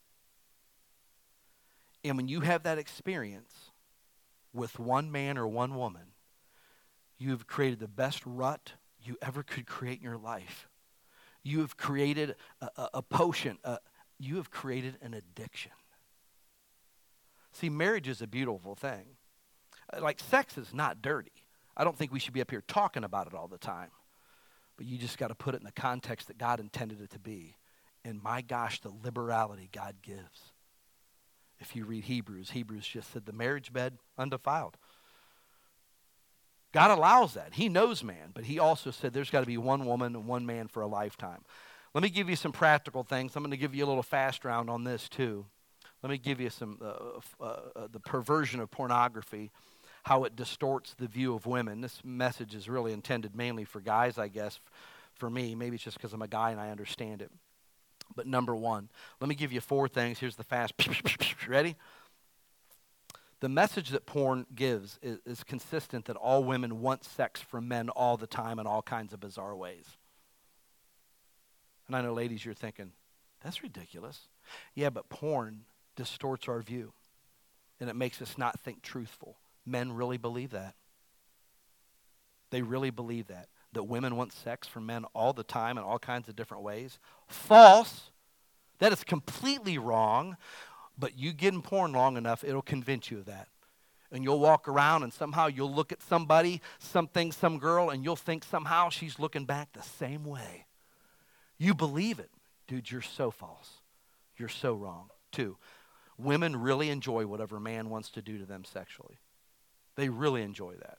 And when you have that experience with one man or one woman, you have created the best rut you ever could create in your life. You have created a, a, a potion, a, you have created an addiction. See, marriage is a beautiful thing. Like, sex is not dirty. I don't think we should be up here talking about it all the time. But you just got to put it in the context that God intended it to be. And my gosh, the liberality God gives. If you read Hebrews, Hebrews just said the marriage bed undefiled. God allows that. He knows man, but he also said there's got to be one woman and one man for a lifetime. Let me give you some practical things. I'm going to give you a little fast round on this too. Let me give you some, uh, uh, uh, the perversion of pornography, how it distorts the view of women. This message is really intended mainly for guys, I guess, for me. Maybe it's just because I'm a guy and I understand it. But number one, let me give you four things. Here's the fast. Ready? The message that porn gives is, is consistent that all women want sex from men all the time in all kinds of bizarre ways. And I know, ladies, you're thinking, that's ridiculous. Yeah, but porn distorts our view, and it makes us not think truthful. Men really believe that. They really believe that, that women want sex from men all the time in all kinds of different ways. False. That is completely wrong. But you get in porn long enough, it'll convince you of that. And you'll walk around and somehow you'll look at somebody, something, some girl, and you'll think somehow she's looking back the same way. You believe it. Dude, you're so false. You're so wrong. Two, women really enjoy whatever man wants to do to them sexually. They really enjoy that.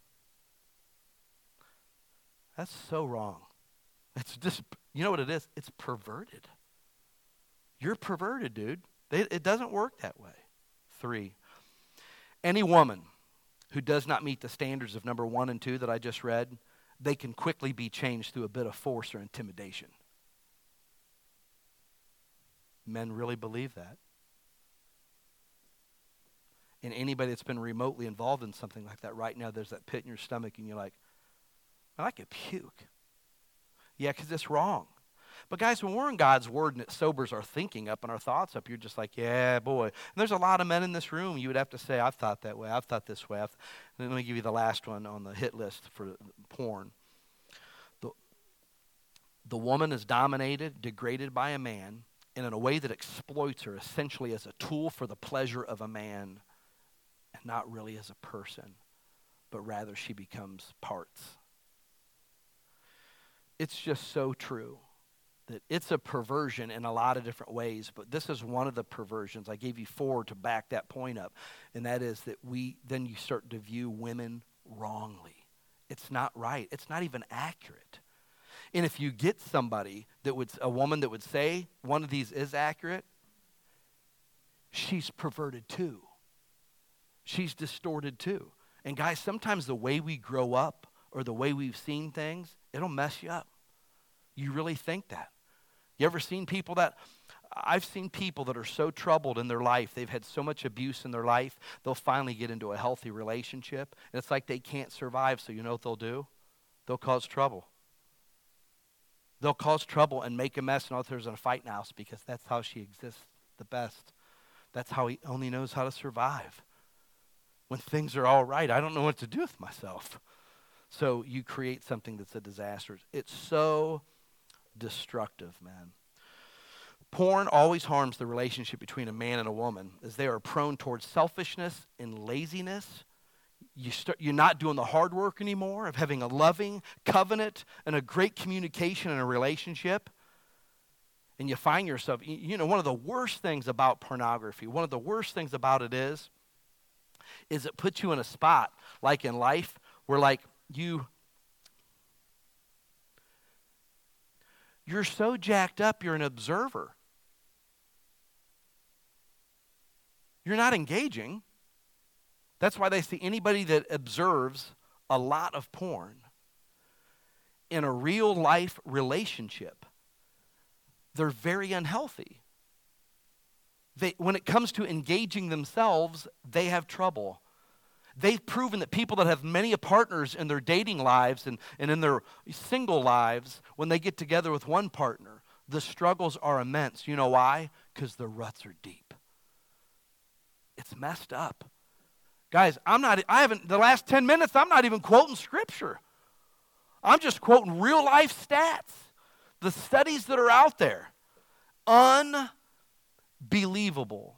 That's so wrong. It's just, you know what it is? It's perverted. You're perverted, dude. It doesn't work that way. Three, any woman who does not meet the standards of number one and two that I just read, they can quickly be changed through a bit of force or intimidation. Men really believe that. And anybody that's been remotely involved in something like that right now, there's that pit in your stomach and you're like, I could puke. Yeah, because it's wrong. But guys, when we're in God's word and it sobers our thinking up and our thoughts up, you're just like, yeah, boy. And there's a lot of men in this room, you would have to say, I've thought that way, I've thought this way. I've... Let me give you the last one on the hit list for porn. The, the woman is dominated, degraded by a man, and in a way that exploits her essentially as a tool for the pleasure of a man, and not really as a person, but rather she becomes parts. It's just so true. That it's a perversion in a lot of different ways, but this is one of the perversions. I gave you four to back that point up, and that is that we then you start to view women wrongly. It's not right. It's not even accurate. And if you get somebody that would, a woman that would say one of these is accurate, she's perverted too. She's distorted too. And guys, sometimes the way we grow up or the way we've seen things, it'll mess you up. You really think that. You ever seen people that, I've seen people that are so troubled in their life, they've had so much abuse in their life, they'll finally get into a healthy relationship, and it's like they can't survive, so you know what they'll do? They'll cause trouble. They'll cause trouble and make a mess, and others in a fight house because that's how she exists the best. That's how he only knows how to survive. When things are all right, I don't know what to do with myself. So you create something that's a disaster. It's so destructive, man. Porn always harms the relationship between a man and a woman as they are prone towards selfishness and laziness. You start, you're not doing the hard work anymore of having a loving covenant and a great communication in a relationship. And you find yourself, you know, one of the worst things about pornography, one of the worst things about it is, is it puts you in a spot like in life where like you, you're so jacked up, you're an observer. You're not engaging. That's why they see anybody that observes a lot of porn in a real life relationship, they're very unhealthy. They, when it comes to engaging themselves, they have trouble. They've proven that people that have many partners in their dating lives and, and in their single lives, when they get together with one partner, the struggles are immense. You know why? Because the ruts are deep. It's messed up. Guys, I'm not, I haven't, the last ten minutes, I'm not even quoting scripture. I'm just quoting real life stats. The studies that are out there. Unbelievable.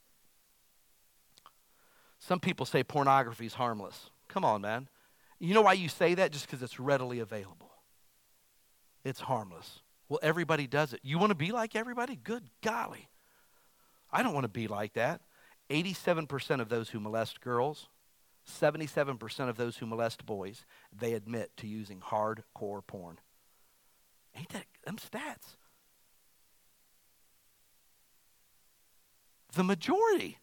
Some people say pornography is harmless. Come on, man. You know why you say that? Just because it's readily available. It's harmless. Well, everybody does it. You want to be like everybody? Good golly. I don't want to be like that. eighty-seven percent of those who molest girls seventy-seven percent of those who molest boys, they admit to using hardcore porn. Ain't that them stats? The majority.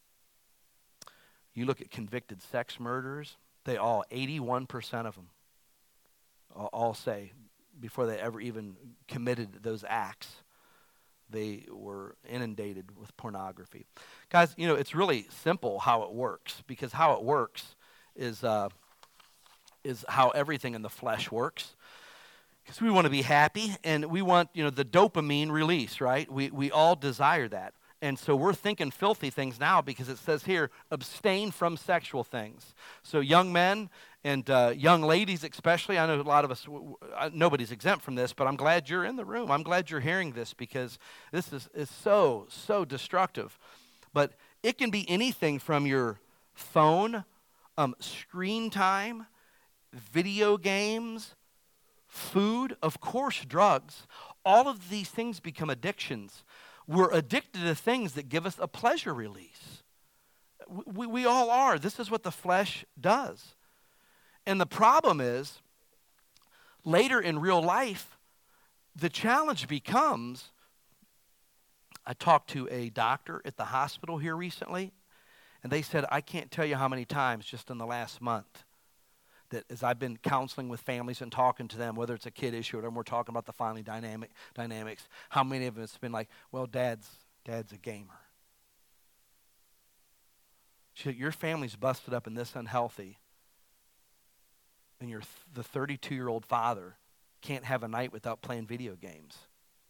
You look at convicted sex murderers, they all, eighty-one percent of them, all, all say, before they ever even committed those acts, they were inundated with pornography. Guys, you know, it's really simple how it works, because how it works is uh, is how everything in the flesh works. Because we want to be happy, and we want, you know, the dopamine release, right? We we all desire that. And so we're thinking filthy things now, because it says here, abstain from sexual things. So young men and uh, young ladies especially, I know a lot of us, w- w- nobody's exempt from this, but I'm glad you're in the room. I'm glad you're hearing this, because this is, is so, so destructive. But it can be anything from your phone, um, screen time, video games, food, of course, drugs. All of these things become addictions. We're addicted to things that give us a pleasure release. We, we all are. This is what the flesh does. And the problem is, later in real life, the challenge becomes, I talked to a doctor at the hospital here recently, and they said, I can't tell you how many times just in the last month that as I've been counseling with families and talking to them, whether it's a kid issue or we're talking about the family dynamic dynamics, how many of them it's been like, well, dad's dad's a gamer. She said, your family's busted up and this unhealthy, and your the thirty-two-year-old father can't have a night without playing video games.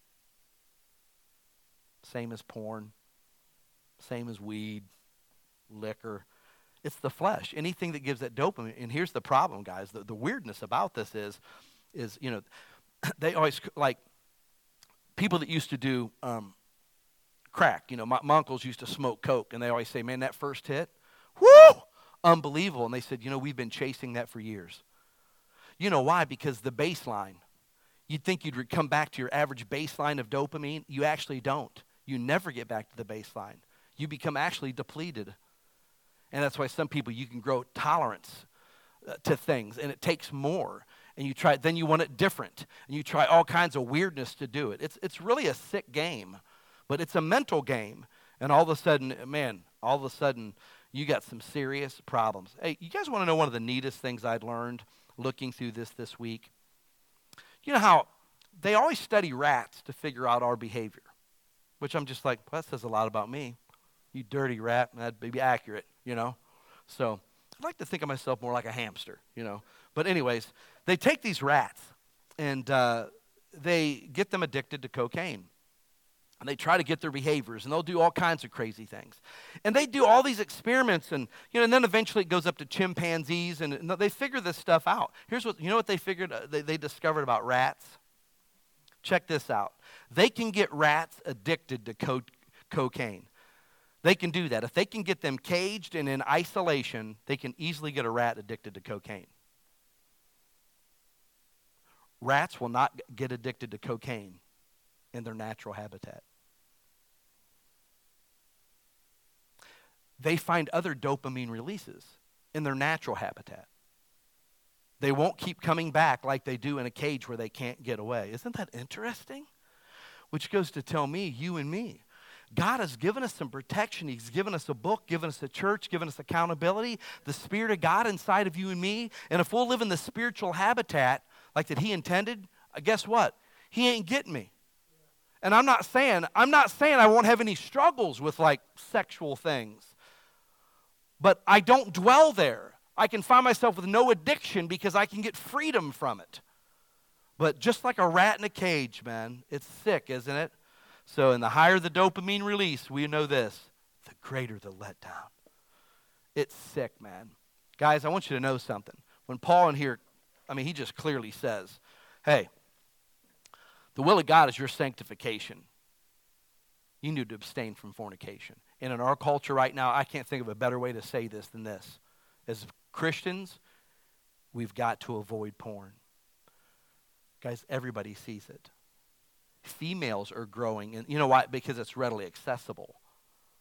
Same as porn, same as weed, liquor. It's the flesh, anything that gives that dopamine. And here's the problem, guys. The, the weirdness about this is, is, you know, they always, like, people that used to do um, crack, you know, my, my uncles used to smoke coke, and they always say, man, that first hit, whoo, unbelievable. And they said, you know, we've been chasing that for years. You know why? Because the baseline, you'd think you'd re- come back to your average baseline of dopamine. You actually don't. You never get back to the baseline. You become actually depleted. And that's why some people, you can grow tolerance uh, to things, and it takes more. And you try, then you want it different, and you try all kinds of weirdness to do it. It's it's really a sick game, but it's a mental game. And all of a sudden, man, all of a sudden, you got some serious problems. Hey, you guys want to know one of the neatest things I'd learned looking through this this week? You know how they always study rats to figure out our behavior, which I'm just like, well, that says a lot about me. You dirty rat, that'd be accurate, you know. So I like to think of myself more like a hamster, you know. But anyways, they take these rats and uh, they get them addicted to cocaine. And they try to get their behaviors, and they'll do all kinds of crazy things. And they do all these experiments, and you know, and then eventually it goes up to chimpanzees, and, and they figure this stuff out. Here's what, you know what they figured, uh, they, they discovered about rats? Check this out. They can get rats addicted to co- cocaine. They can do that. If they can get them caged and in isolation, they can easily get a rat addicted to cocaine. Rats will not get addicted to cocaine in their natural habitat. They find other dopamine releases in their natural habitat. They won't keep coming back like they do in a cage where they can't get away. Isn't that interesting? Which goes to tell me, you and me, God has given us some protection. He's given us a book, given us a church, given us accountability, the Spirit of God inside of you and me. And if we'll live in the spiritual habitat like that He intended, uh, guess what? He ain't getting me. And I'm not saying, I'm not saying I won't have any struggles with like sexual things. But I don't dwell there. I can find myself with no addiction because I can get freedom from it. But just like a rat in a cage, man, it's sick, isn't it? So, and the higher the dopamine release, we know this, the greater the letdown. It's sick, man. Guys, I want you to know something. When Paul in here, I mean, he just clearly says, hey, the will of God is your sanctification. You need to abstain from fornication. And in our culture right now, I can't think of a better way to say this than this. As Christians, we've got to avoid porn. Guys, everybody sees it. Females are growing, and you know why? Because it's readily accessible.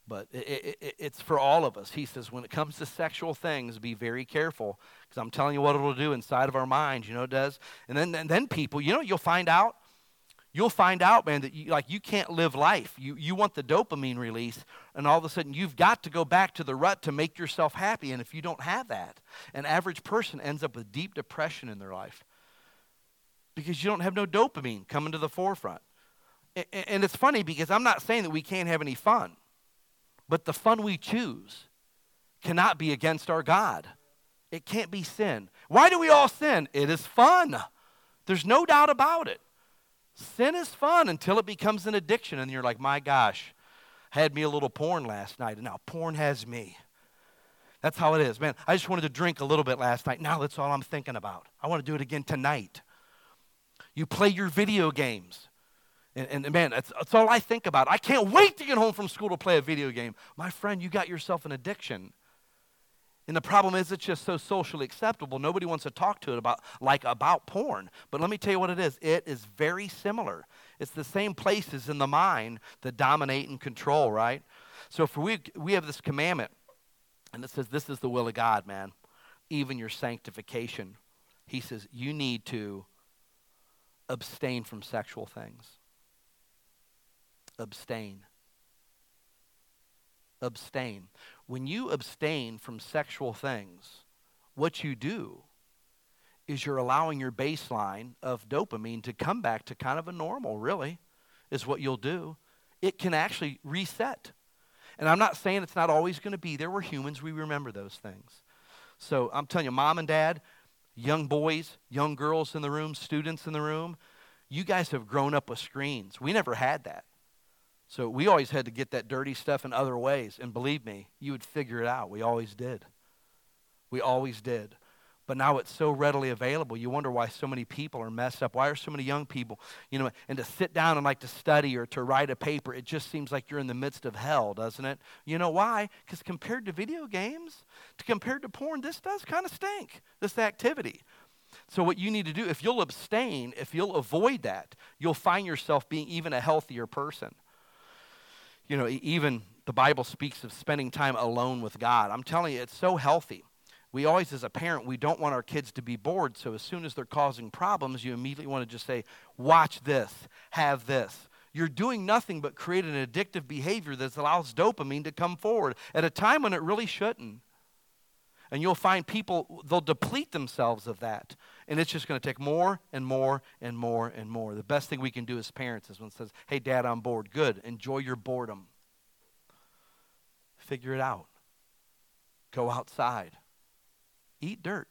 But it, it, it, it's for all of us. He says, when it comes to sexual things, be very careful, because I'm telling you what it'll do inside of our minds. You know it does. And then, and then people, you know, you'll find out. You'll find out, man, that you, like you can't live life. You you want the dopamine release, and all of a sudden you've got to go back to the rut to make yourself happy. And if you don't have that, an average person ends up with deep depression in their life because you don't have no dopamine coming to the forefront. And, and it's funny because I'm not saying that we can't have any fun, but the fun we choose cannot be against our God. It can't be sin. Why do we all sin? It is fun. There's no doubt about it. Sin is fun until it becomes an addiction, and you're like, my gosh, had me a little porn last night, and now porn has me. That's how it is, man. I just wanted to drink a little bit last night. Now that's all I'm thinking about. I want to do it again tonight. You play your video games, and, and man, that's, that's all I think about. I can't wait to get home from school to play a video game. My friend, you got yourself an addiction. And the problem is it's just so socially acceptable. Nobody wants to talk to it about like about porn. But let me tell you what it is. It is very similar. It's the same places in the mind that dominate and control, right? So if we we have this commandment, and it says this is the will of God, man, even your sanctification. He says you need to abstain from sexual things. Abstain. Abstain. When you abstain from sexual things, what you do is you're allowing your baseline of dopamine to come back to kind of a normal, really, is what you'll do. It can actually reset. And I'm not saying it's not always going to be there. We're humans. We remember those things. So I'm telling you, mom and dad, young boys, young girls in the room, students in the room, you guys have grown up with screens. We never had that. So we always had to get that dirty stuff in other ways. And believe me, you would figure it out. We always did. We always did. But now it's so readily available. You wonder why so many people are messed up. Why are so many young people, you know, and to sit down and like to study or to write a paper, it just seems like you're in the midst of hell, doesn't it? You know why? Because compared to video games, to compared to porn, this does kind of stink, this activity. So what you need to do, if you'll abstain, if you'll avoid that, you'll find yourself being even a healthier person. You know, even the Bible speaks of spending time alone with God. I'm telling you, it's so healthy. We always, as a parent, we don't want our kids to be bored, so as soon as they're causing problems, you immediately want to just say, watch this, have this. You're doing nothing but create an addictive behavior that allows dopamine to come forward at a time when it really shouldn't. And you'll find people, they'll deplete themselves of that. And it's just going to take more and more and more and more. The best thing we can do as parents is when it says, hey, Dad, I'm bored. Good. Enjoy your boredom. Figure it out. Go outside. Eat dirt.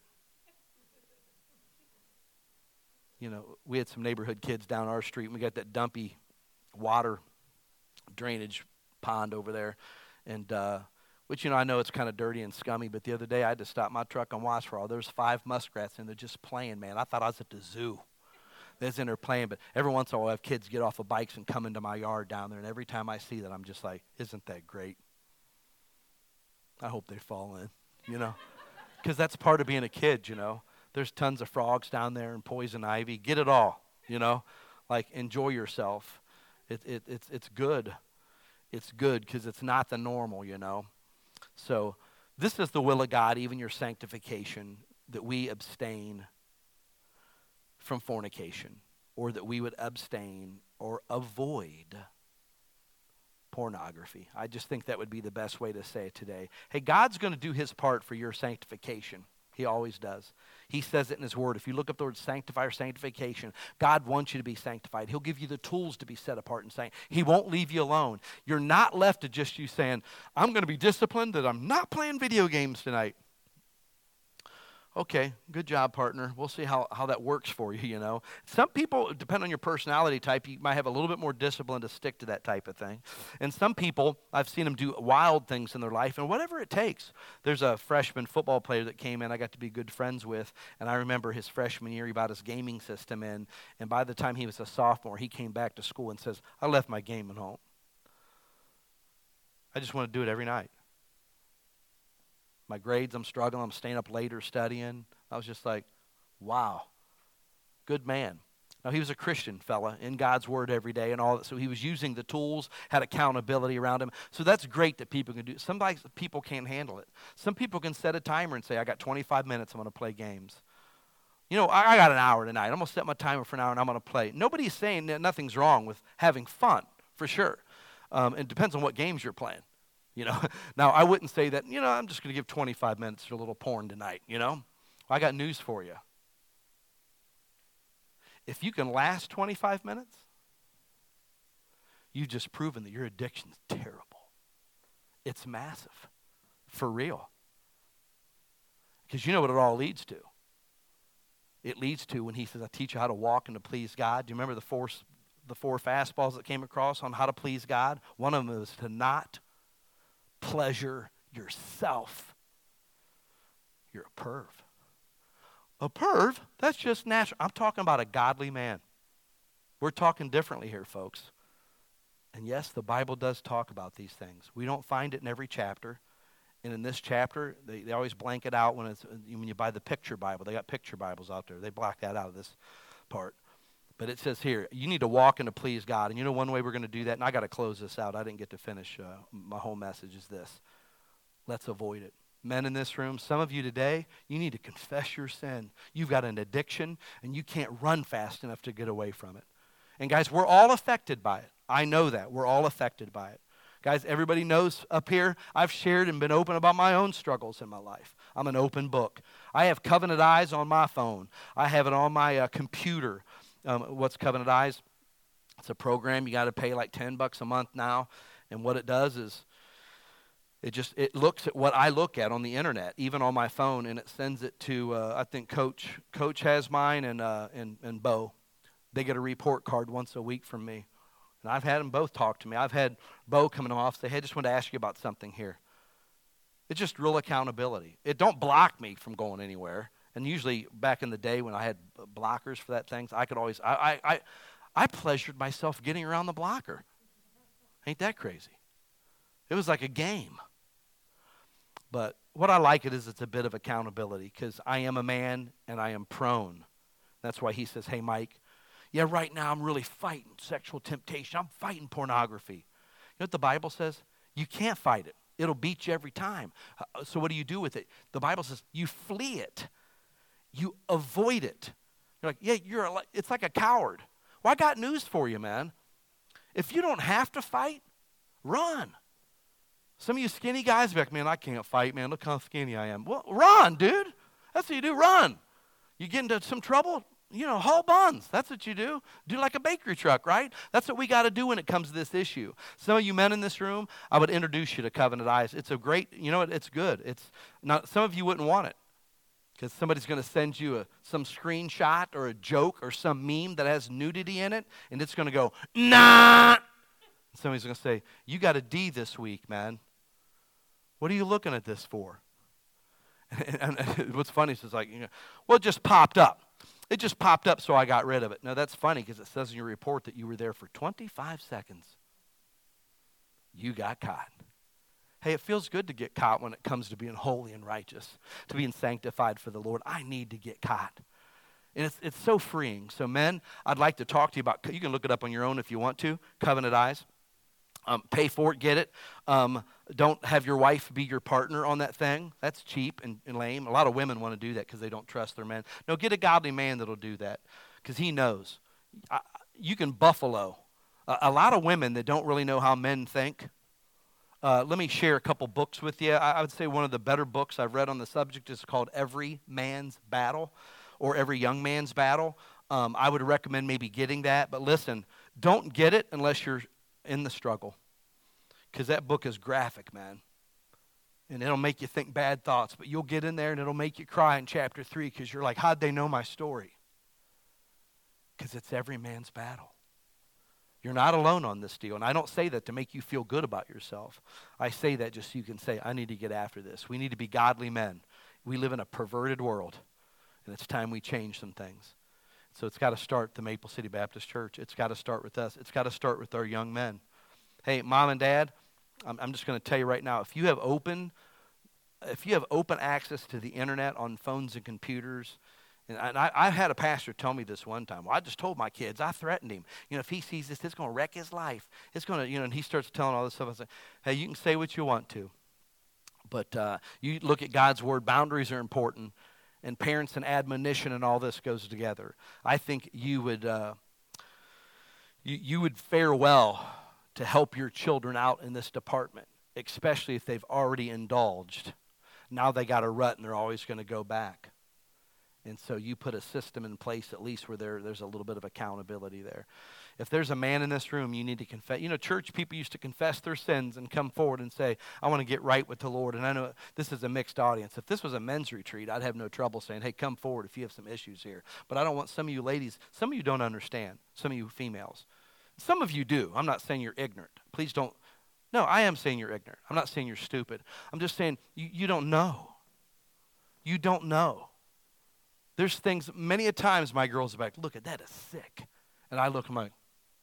You know, we had some neighborhood kids down our street, and we got that dumpy water drainage pond over there. And, uh, which, you know, I know it's kind of dirty and scummy, but the other day I had to stop my truck and watch for all. There's five muskrats, and they're just playing, man. I thought I was at the zoo. They're in there playing, but every once in a while I have kids get off of bikes and come into my yard down there, and every time I see that, I'm just like, isn't that great? I hope they fall in, you know, because that's part of being a kid, you know. There's tons of frogs down there and poison ivy. Get it all, you know, like enjoy yourself. It, it, it's, it's good. It's good because it's not the normal, you know. So this is the will of God, even your sanctification, that we abstain from fornication, or that we would abstain or avoid pornography. I just think that would be the best way to say it today. Hey, God's going to do his part for your sanctification. He always does. He says it in his word. If you look up the word sanctify or sanctification, God wants you to be sanctified. He'll give you the tools to be set apart and sanctified. He won't leave you alone. You're not left to just you saying, I'm going to be disciplined that I'm not playing video games tonight. Okay, good job, partner. We'll see how, how that works for you, you know. Some people, depending on your personality type, you might have a little bit more discipline to stick to that type of thing. And some people, I've seen them do wild things in their life, and whatever it takes. There's a freshman football player that came in I got to be good friends with, and I remember his freshman year, he brought his gaming system in, and by the time he was a sophomore, he came back to school and says, I left my game at home. I just want to do it every night. My grades, I'm struggling. I'm staying up later studying. I was just like, wow, good man. Now, he was a Christian fella in God's word every day and all that, so he was using the tools, had accountability around him. So that's great that people can do. Sometimes people can't handle it. Some people can set a timer and say, I got twenty-five minutes, I'm going to play games. You know, I, I got an hour tonight. I'm going to set my timer for an hour and I'm going to play. Nobody's saying that nothing's wrong with having fun, for sure. Um, it depends on what games you're playing. You know, now I wouldn't say that, you know, I'm just going to give twenty-five minutes for a little porn tonight, you know. Well, I got news for you. If you can last twenty-five minutes, you've just proven that your addiction's terrible. It's massive, for real. Because you know what it all leads to. It leads to when he says, I teach you how to walk and to please God. Do you remember the four, the four fastballs that came across on how to please God? One of them is to not pleasure yourself. You're a perv. A perv? That's just natural. I'm talking about a godly man. We're talking differently here, folks. And yes, the Bible does talk about these things. We don't find it in every chapter. And in this chapter, they, they always blank it out when it's when you buy the picture Bible. They got picture Bibles out there. They block that out of this part. But it says here, you need to walk and to please God. And you know one way we're going to do that, and I got to close this out. I didn't get to finish uh, my whole message is this. Let's avoid it. Men in this room, some of you today, you need to confess your sin. You've got an addiction, and you can't run fast enough to get away from it. And guys, we're all affected by it. I know that. We're all affected by it. Guys, everybody knows up here, I've shared and been open about my own struggles in my life. I'm an open book. I have Covenant Eyes on my phone. I have it on my uh, computer. Um, what's Covenant Eyes? It's a program. You got to pay like ten bucks a month now. And what it does is it just it looks at what I look at on the internet, even on my phone, and it sends it to uh, I think Coach Coach has mine and uh, and and Bo. They get a report card once a week from me, and I've had them both talk to me. I've had Bo come in the office and say, "Hey, just want to ask you about something here." It's just real accountability. It don't block me from going anywhere. And usually back in the day when I had blockers for that things, I could always I I I, I pleasured myself getting around the blocker. Ain't that crazy? It was like a game. But what I like it is it's a bit of accountability because I am a man and I am prone. That's why he says, hey, Mike, yeah, right now I'm really fighting sexual temptation. I'm fighting pornography. You know what the Bible says? You can't fight it. It'll beat you every time. Uh, so what do you do with it? The Bible says you flee it. You avoid it. You're like, yeah, you're a, it's like a coward. Well, I got news for you, man. If you don't have to fight, run. Some of you skinny guys be like, man, I can't fight, man. Look how skinny I am. Well, run, dude. That's what you do, run. You get into some trouble, you know, haul buns. That's what you do. Do like a bakery truck, right? That's what we got to do when it comes to this issue. Some of you men in this room, I would introduce you to Covenant Eyes. It's a great, you know what, it's good. It's not. Some of you wouldn't want it because somebody's going to send you a, some screenshot or a joke or some meme that has nudity in it, and it's going to go, nah. Somebody's going to say, you got a D this week, man. What are you looking at this for? And, and what's funny is it's like, you know, well, it just popped up. It just popped up, so I got rid of it. No, that's funny because it says in your report that you were there for twenty-five seconds. You got caught. Hey, it feels good to get caught when it comes to being holy and righteous, to being sanctified for the Lord. I need to get caught. And it's, it's so freeing. So, men, I'd like to talk to you about, you can look it up on your own if you want to, Covenant Eyes. Um, pay for it, get it. Um, don't have your wife be your partner on that thing. That's cheap and, and lame. A lot of women want to do that because they don't trust their men. No, get a godly man that'll do that because he knows. I, you can buffalo. Uh, a lot of women that don't really know how men think. Uh, let me share a couple books with you. I, I would say one of the better books I've read on the subject is called Every Man's Battle or Every Young Man's Battle. Um, I would recommend maybe getting that. But listen, don't get it unless you're in the struggle, because that book is graphic, man, and it'll make you think bad thoughts, but you'll get in there and it'll make you cry in chapter three because you're like, how'd they know my story? Because it's every man's battle. You're not alone on this deal, and I don't say that to make you feel good about yourself. I say that just so you can say, I need to get after this. We need to be godly men. We live in a perverted world, and it's time we change some things. So it's got to start the Maple City Baptist Church. It's got to start with us. It's got to start with our young men. Hey, mom and dad, I'm, I'm just going to tell you right now, if you have open, if you have open access to the internet on phones and computers, And I, and I, I had a pastor tell me this one time. Well, I just told my kids, I threatened him. You know, if he sees this, it's going to wreck his life. It's going to, you know, and he starts telling all this stuff. I say, hey, you can say what you want to. But uh, you look at God's word, boundaries are important. And parents and admonition and all this goes together. I think you would, uh, you, you would fare well to help your children out in this department, especially if they've already indulged. Now they got a rut and they're always going to go back. And so you put a system in place at least where there, there's a little bit of accountability there. If there's a man in this room, you need to confess. You know, church people used to confess their sins and come forward and say, I want to get right with the Lord. And I know this is a mixed audience. If this was a men's retreat, I'd have no trouble saying, hey, come forward if you have some issues here. But I don't want some of you ladies, some of you don't understand, some of you females. Some of you do. I'm not saying you're ignorant. Please don't. No, I am saying you're ignorant. I'm not saying you're stupid. I'm just saying you, you don't know. You don't know. There's things, many a times my girls are like, look at that, is sick. And I look, I'm like,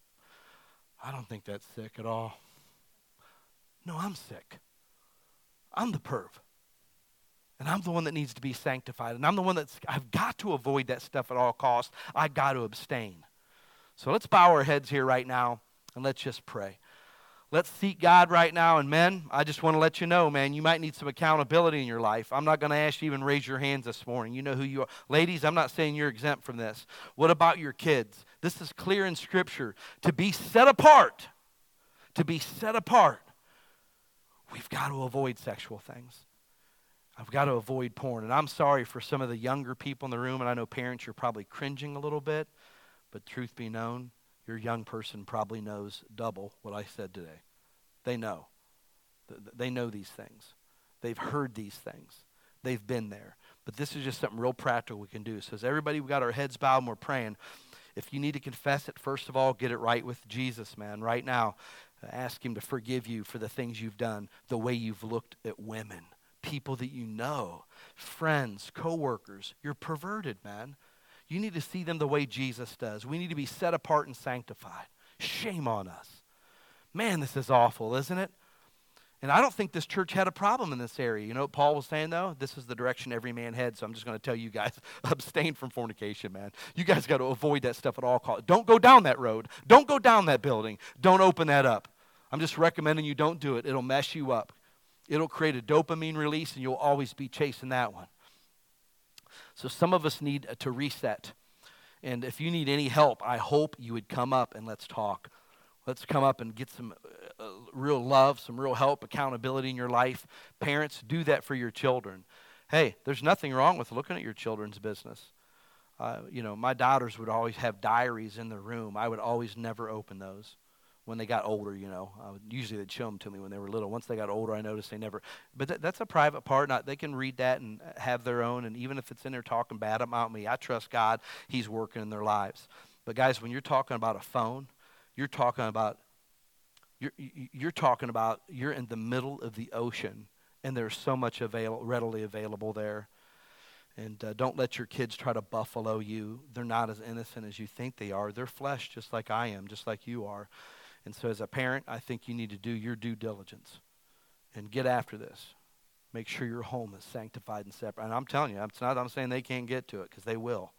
I don't think that's sick at all. No, I'm sick. I'm the perv. And I'm the one that needs to be sanctified. And I'm the one that's, I've got to avoid that stuff at all costs. I've got to abstain. So let's bow our heads here right now and let's just pray. Let's seek God right now. And men, I just want to let you know, man, you might need some accountability in your life. I'm not going to ask you to even raise your hands this morning. You know who you are. Ladies, I'm not saying you're exempt from this. What about your kids? This is clear in Scripture. To be set apart, to be set apart, we've got to avoid sexual things. I've got to avoid porn. And I'm sorry for some of the younger people in the room, and I know parents, you're probably cringing a little bit, but truth be known, your young person probably knows double what I said today. They know. They know these things. They've heard these things. They've been there. But this is just something real practical we can do. So as everybody, we've got our heads bowed and we're praying. If you need to confess it, first of all, get it right with Jesus, man. Right now, ask him to forgive you for the things you've done, the way you've looked at women, people that you know, friends, coworkers. You're perverted, man. You need to see them the way Jesus does. We need to be set apart and sanctified. Shame on us. Man, this is awful, isn't it? And I don't think this church had a problem in this area. You know what Paul was saying, though? This is the direction every man heads. So I'm just going to tell you guys, abstain from fornication, man. You guys got to avoid that stuff at all costs. Don't go down that road. Don't go down that building. Don't open that up. I'm just recommending you don't do it. It'll mess you up. It'll create a dopamine release, and you'll always be chasing that one. So some of us need to reset. And if you need any help, I hope you would come up and let's talk. Let's come up and get some uh, real love, some real help, accountability in your life. Parents, do that for your children. Hey, there's nothing wrong with looking at your children's business. Uh, you know, my daughters would always have diaries in the room. I would always never open those. When they got older, you know, I would, usually they'd show them to me when they were little. Once they got older, I noticed they never, but th- that's a private part. Not, they can read that and have their own, and even if it's in there talking bad about me, I trust God. He's working in their lives. But guys, when you're talking about a phone, you're talking about, you're, you're talking about, you're in the middle of the ocean, and there's so much avail- readily available there. And uh, don't let your kids try to buffalo you. They're not as innocent as you think they are. They're flesh just like I am, just like you are. And so as a parent, I think you need to do your due diligence and get after this. Make sure your home is sanctified and separate. And I'm telling you, it's not I'm saying they can't get to it, because they will.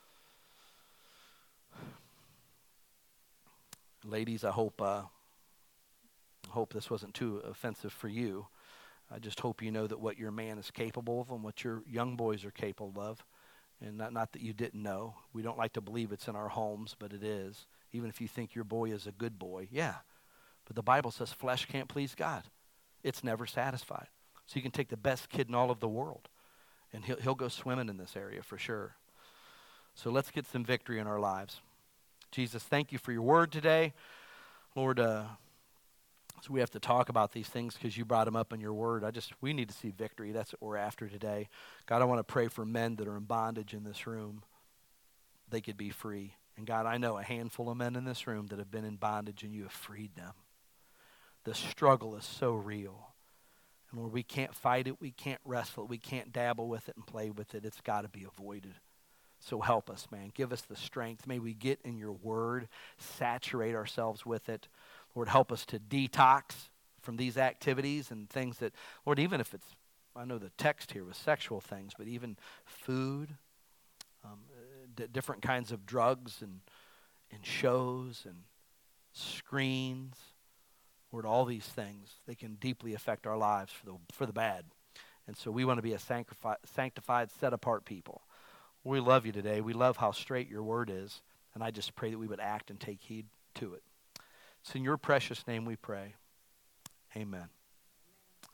Ladies, I hope uh, hope this wasn't too offensive for you. I just hope you know that what your man is capable of and what your young boys are capable of. And not, not that you didn't know. We don't like to believe it's in our homes, but it is. Even if you think your boy is a good boy, yeah. But the Bible says flesh can't please God. It's never satisfied. So you can take the best kid in all of the world, and he'll, he'll go swimming in this area for sure. So let's get some victory in our lives. Jesus, thank you for your word today. Lord, uh, so we have to talk about these things because you brought them up in your word. I just, we need to see victory. That's what we're after today. God, I want to pray for men that are in bondage in this room. They could be free. And God, I know a handful of men in this room that have been in bondage, and you have freed them. The struggle is so real. And Lord, we can't fight it. We can't wrestle it. We can't dabble with it and play with it. It's got to be avoided. So help us, man. Give us the strength. May we get in your word, saturate ourselves with it. Lord, help us to detox from these activities and things that, Lord, even if it's, I know the text here was sexual things, but even food, um, d- different kinds of drugs and, and shows and screens. Lord, all these things, they can deeply affect our lives for the, for the bad. And so we want to be a sanctified, sanctified, set-apart people. We love you today. We love how straight your word is. And I just pray that we would act and take heed to it. It's in your precious name we pray. Amen.